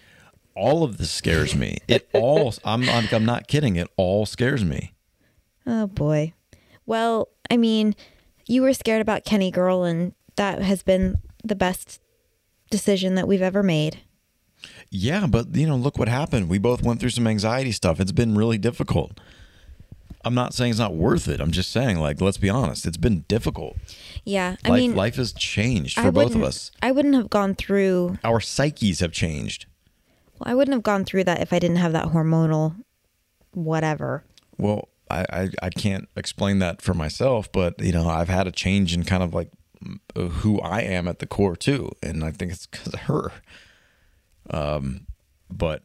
All of this scares me. I'm not kidding. It all scares me. Oh, boy. Well, I mean, you were scared about Kenny Girl, and that has been the best decision that we've ever made. Yeah, but look what happened. We both went through some anxiety stuff. It's been really difficult. I'm not saying it's not worth it. I'm just saying, like, let's be honest. It's been difficult. Yeah, I mean, life has changed for both of us. I wouldn't have gone through. Our psyches have changed. Well, I wouldn't have gone through that if I didn't have that hormonal whatever. Well, I can't explain that for myself, but I've had a change in kind of like who I am at the core too, and I think it's because of her. But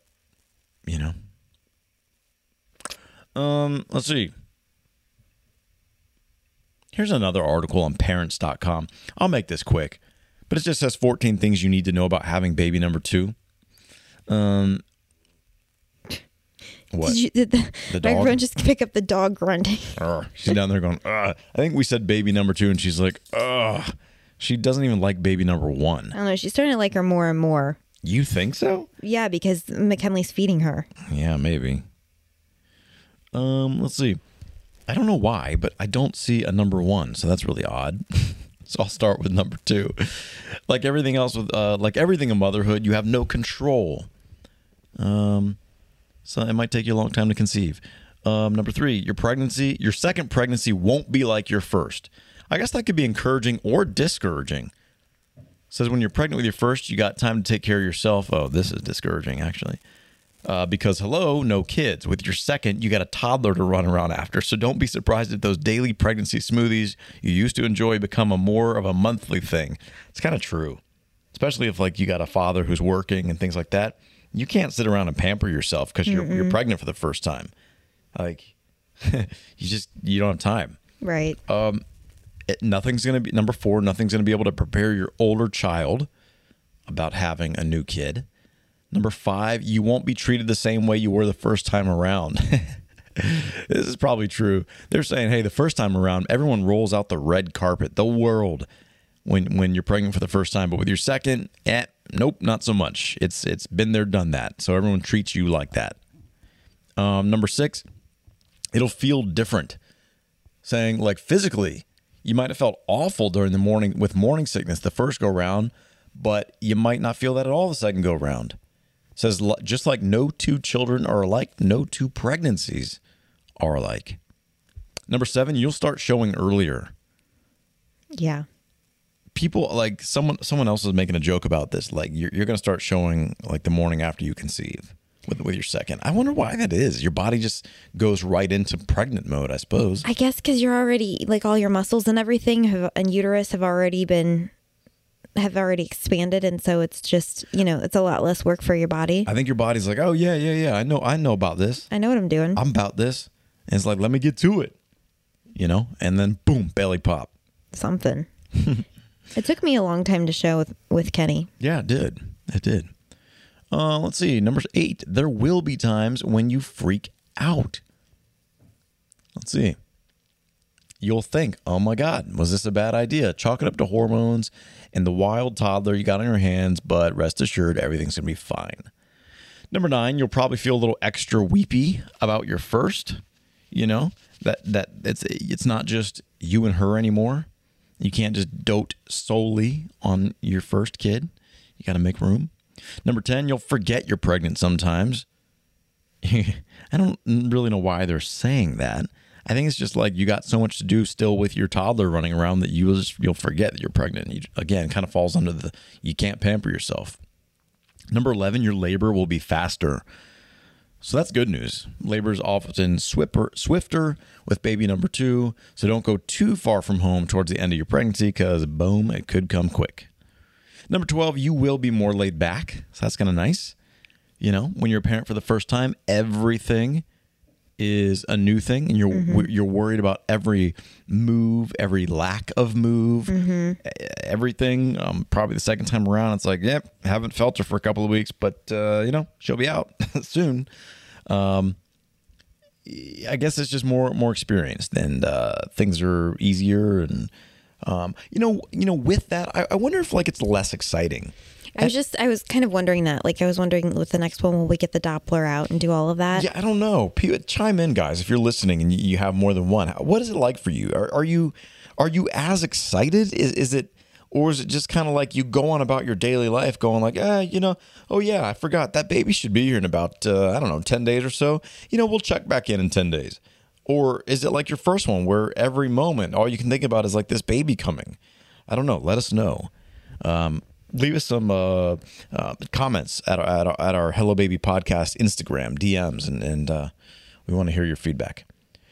let's see. Here's another article on parents.com. I'll make this quick, but it just says 14 things you need to know about having baby number 2. What? Did the dog? microphone just pick up the dog grunting? She's down there going, ugh. I think we said baby number 2, and she's like, ugh. She doesn't even like baby number 1. I don't know. She's starting to like her more and more. You think so? Yeah, because McKinley's feeding her. Yeah, maybe. Let's see. I don't know why, but I don't see a number 1, so that's really odd. So I'll start with number 2. Like everything else with like everything in motherhood, you have no control. So it might take you a long time to conceive. Number 3, your second pregnancy won't be like your first. I guess that could be encouraging or discouraging. It says when you're pregnant with your first, you got time to take care of yourself. Oh, this is discouraging, actually. Because, hello, no kids. With your second, you got a toddler to run around after. So don't be surprised if those daily pregnancy smoothies you used to enjoy become more of a monthly thing. It's kind of true. Especially if, like, you got a father who's working and things like that. You can't sit around and pamper yourself because you're pregnant for the first time. Like, you don't have time. Right. Nothing's going to be, number 4, nothing's going to be able to prepare your older child about having a new kid. Number 5, you won't be treated the same way you were the first time around. This is probably true. They're saying, hey, the first time around, everyone rolls out the red carpet, the world, when you're pregnant for the first time. But with your second, nope, not so much. It's been there, done that. So everyone treats you like that. Number 6, it'll feel different. Saying, like, physically, you might have felt awful during the morning with morning sickness the first go round, but you might not feel that at all the second go round. It says, just like no 2 children are alike, no 2 pregnancies are alike. Number 7, you'll start showing earlier. Yeah. People, like, someone else was making a joke about this. Like, you're going to start showing, like, the morning after you conceive with your second. I wonder why that is. Your body just goes right into pregnant mode, I suppose. I guess because you're already, like, all your muscles and everything and uterus have already expanded, and so it's just, it's a lot less work for your body. I think your body's like, oh yeah, I know about this. I know what I'm doing. I'm about this. And it's like, let me get to it. And then boom, belly pop. Something. It took me a long time to show with Kenny. Yeah, it did. Let's see. Number 8, there will be times when you freak out. Let's see. You'll think, oh my God, was this a bad idea? Chalk it up to hormones and the wild toddler you got on your hands, but rest assured, everything's going to be fine. Number 9, you'll probably feel a little extra weepy about your first. That it's not just you and her anymore. You can't just dote solely on your first kid. You got to make room. Number 10, you'll forget you're pregnant sometimes. I don't really know why they're saying that. I think it's just like you got so much to do still with your toddler running around that you'll forget that you're pregnant. Again, kind of falls under you can't pamper yourself. Number 11, your labor will be faster. So that's good news. Labor is often swifter with baby number 2. So don't go too far from home towards the end of your pregnancy because, boom, it could come quick. Number 12, you will be more laid back. So that's kind of nice. When you're a parent for the first time, everything is a new thing, and you're worried about every move, every lack of move, everything. Probably the second time around, it's like, yep, haven't felt her for a couple of weeks, but she'll be out soon. I guess it's just more experienced, and things are easier, and with that, I wonder if like it's less exciting. I was kind of wondering that. Like, I was wondering with the next one, will we get the Doppler out and do all of that? Yeah, I don't know. Chime in, guys, if you're listening and you have more than one. What is it like for you? Are you as excited? Is it, or is it just kind of like you go on about your daily life going like, oh yeah, I forgot that baby should be here in about, 10 days or so. We'll check back in 10 days. Or is it like your first one where every moment, all you can think about is like this baby coming? I don't know. Let us know. Leave us some comments at our Hello Baby Podcast Instagram DMs, and we want to hear your feedback.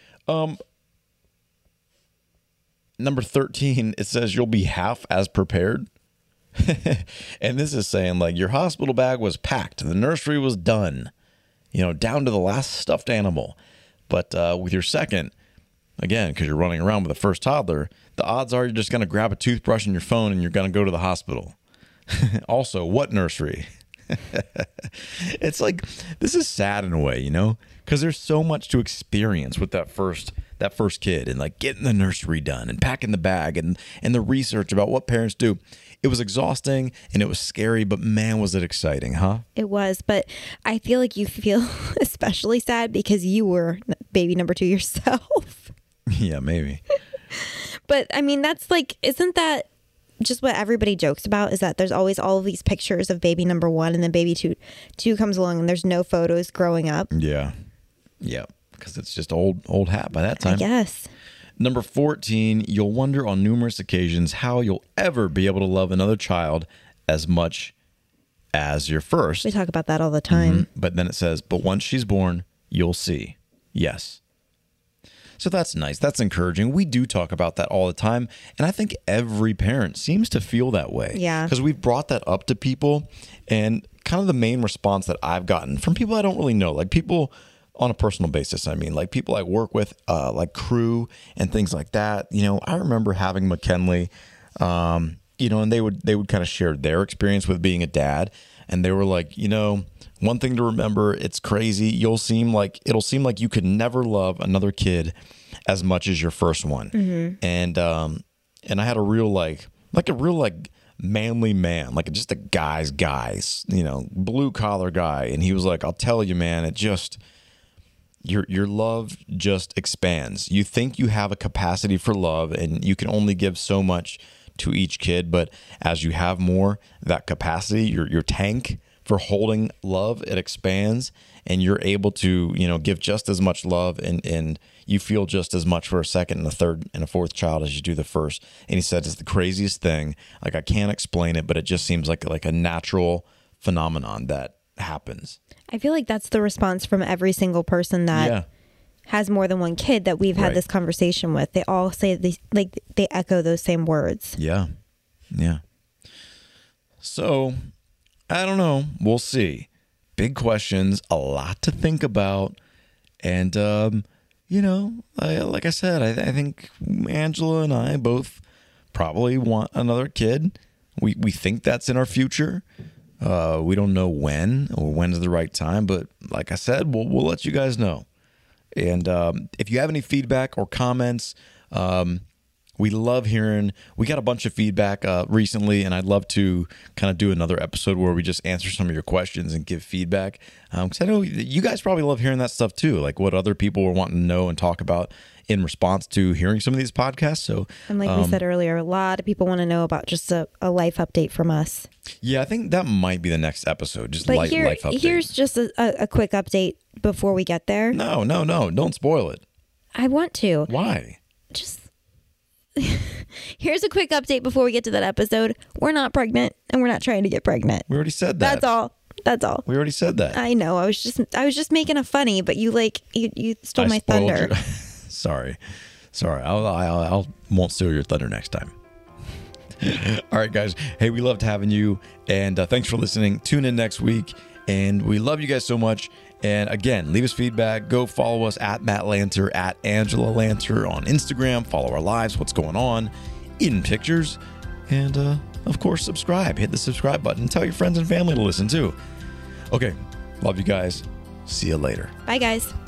Number 13, it says you'll be half as prepared. And this is saying like your hospital bag was packed, the nursery was done, down to the last stuffed animal. But with your second, again, because you're running around with a first toddler, the odds are you're just going to grab a toothbrush and your phone and you're going to go to the hospital. Also, what nursery? It's like, this is sad in a way, you know, because there's so much to experience with that first kid, and like getting the nursery done and packing the bag and the research about what parents do. It was exhausting and it was scary, but man, was it exciting, huh? It was, but I feel like you feel especially sad because you were baby number 2 yourself. Yeah, maybe. But I mean, that's like, isn't that just what everybody jokes about, is that there's always all of these pictures of baby number 1 and then baby two comes along and there's no photos growing up. Yeah. Because it's just old hat by that time. I guess. Number 14, you'll wonder on numerous occasions how you'll ever be able to love another child as much as your first. We talk about that all the time. But then it says, but once she's born, you'll see. Yes. So that's nice. That's encouraging. We do talk about that all the time. And I think every parent seems to feel that way. Yeah. Because we've brought that up to people. And kind of the main response that I've gotten from people I don't really know, like people on a personal basis, I mean, like people I work with, like crew and things like that. You know, I remember having McKinley, you know, and they would kind of share their experience with being a dad. And they were like, you know, one thing to remember, it's crazy. It'll seem like you could never love another kid as much as your first one. Mm-hmm. And I had a real like manly man, like just a guy's, you know, blue collar guy. And he was like, I'll tell you, man, it just, your love just expands. You think you have a capacity for love and you can only give so much to each kid, but as you have more, that capacity, your tank for holding love, it expands, and you're able to, you know, give just as much love, and you feel just as much for a second and a third and a fourth child as you do the first. And he said it's the craziest thing. Like, I can't explain it, but it just seems like a natural phenomenon that happens. I feel like that's the response from every single person that has more than one kid that we've had this conversation with. They all say they echo those same words. Yeah. So, I don't know. We'll see. Big questions, a lot to think about. And, you know, like I said, I think Angela and I both probably want another kid. We think that's in our future. We don't know when or when is the right time, but like I said, we'll let you guys know. And if you have any feedback or comments, we love hearing. We got a bunch of feedback recently, and I'd love to kind of do another episode where we just answer some of your questions and give feedback. Because I know you guys probably love hearing that stuff too, like what other people were wanting to know and talk about in response to hearing some of these podcasts. So, and like we said earlier, a lot of people want to know about just a life update from us. Yeah, I think that might be the next episode. Just life update. Here's just a quick update before we get there. No, don't spoil it. I want to. Why? Just here's a quick update before we get to that episode. We're not pregnant, and we're not trying to get pregnant. We already said that. That's all. We already said that. I know. I was just making a funny, but you stole my thunder. Sorry. I won't steal your thunder next time. All right, guys. Hey, we loved having you, and thanks for listening. Tune in next week, and we love you guys so much. And again, leave us feedback. Go follow us at Matt Lanter, at Angela Lanter on Instagram. Follow our lives, what's going on in pictures. And, of course, subscribe. Hit the subscribe button. Tell your friends and family to listen, too. Okay. Love you guys. See you later. Bye, guys.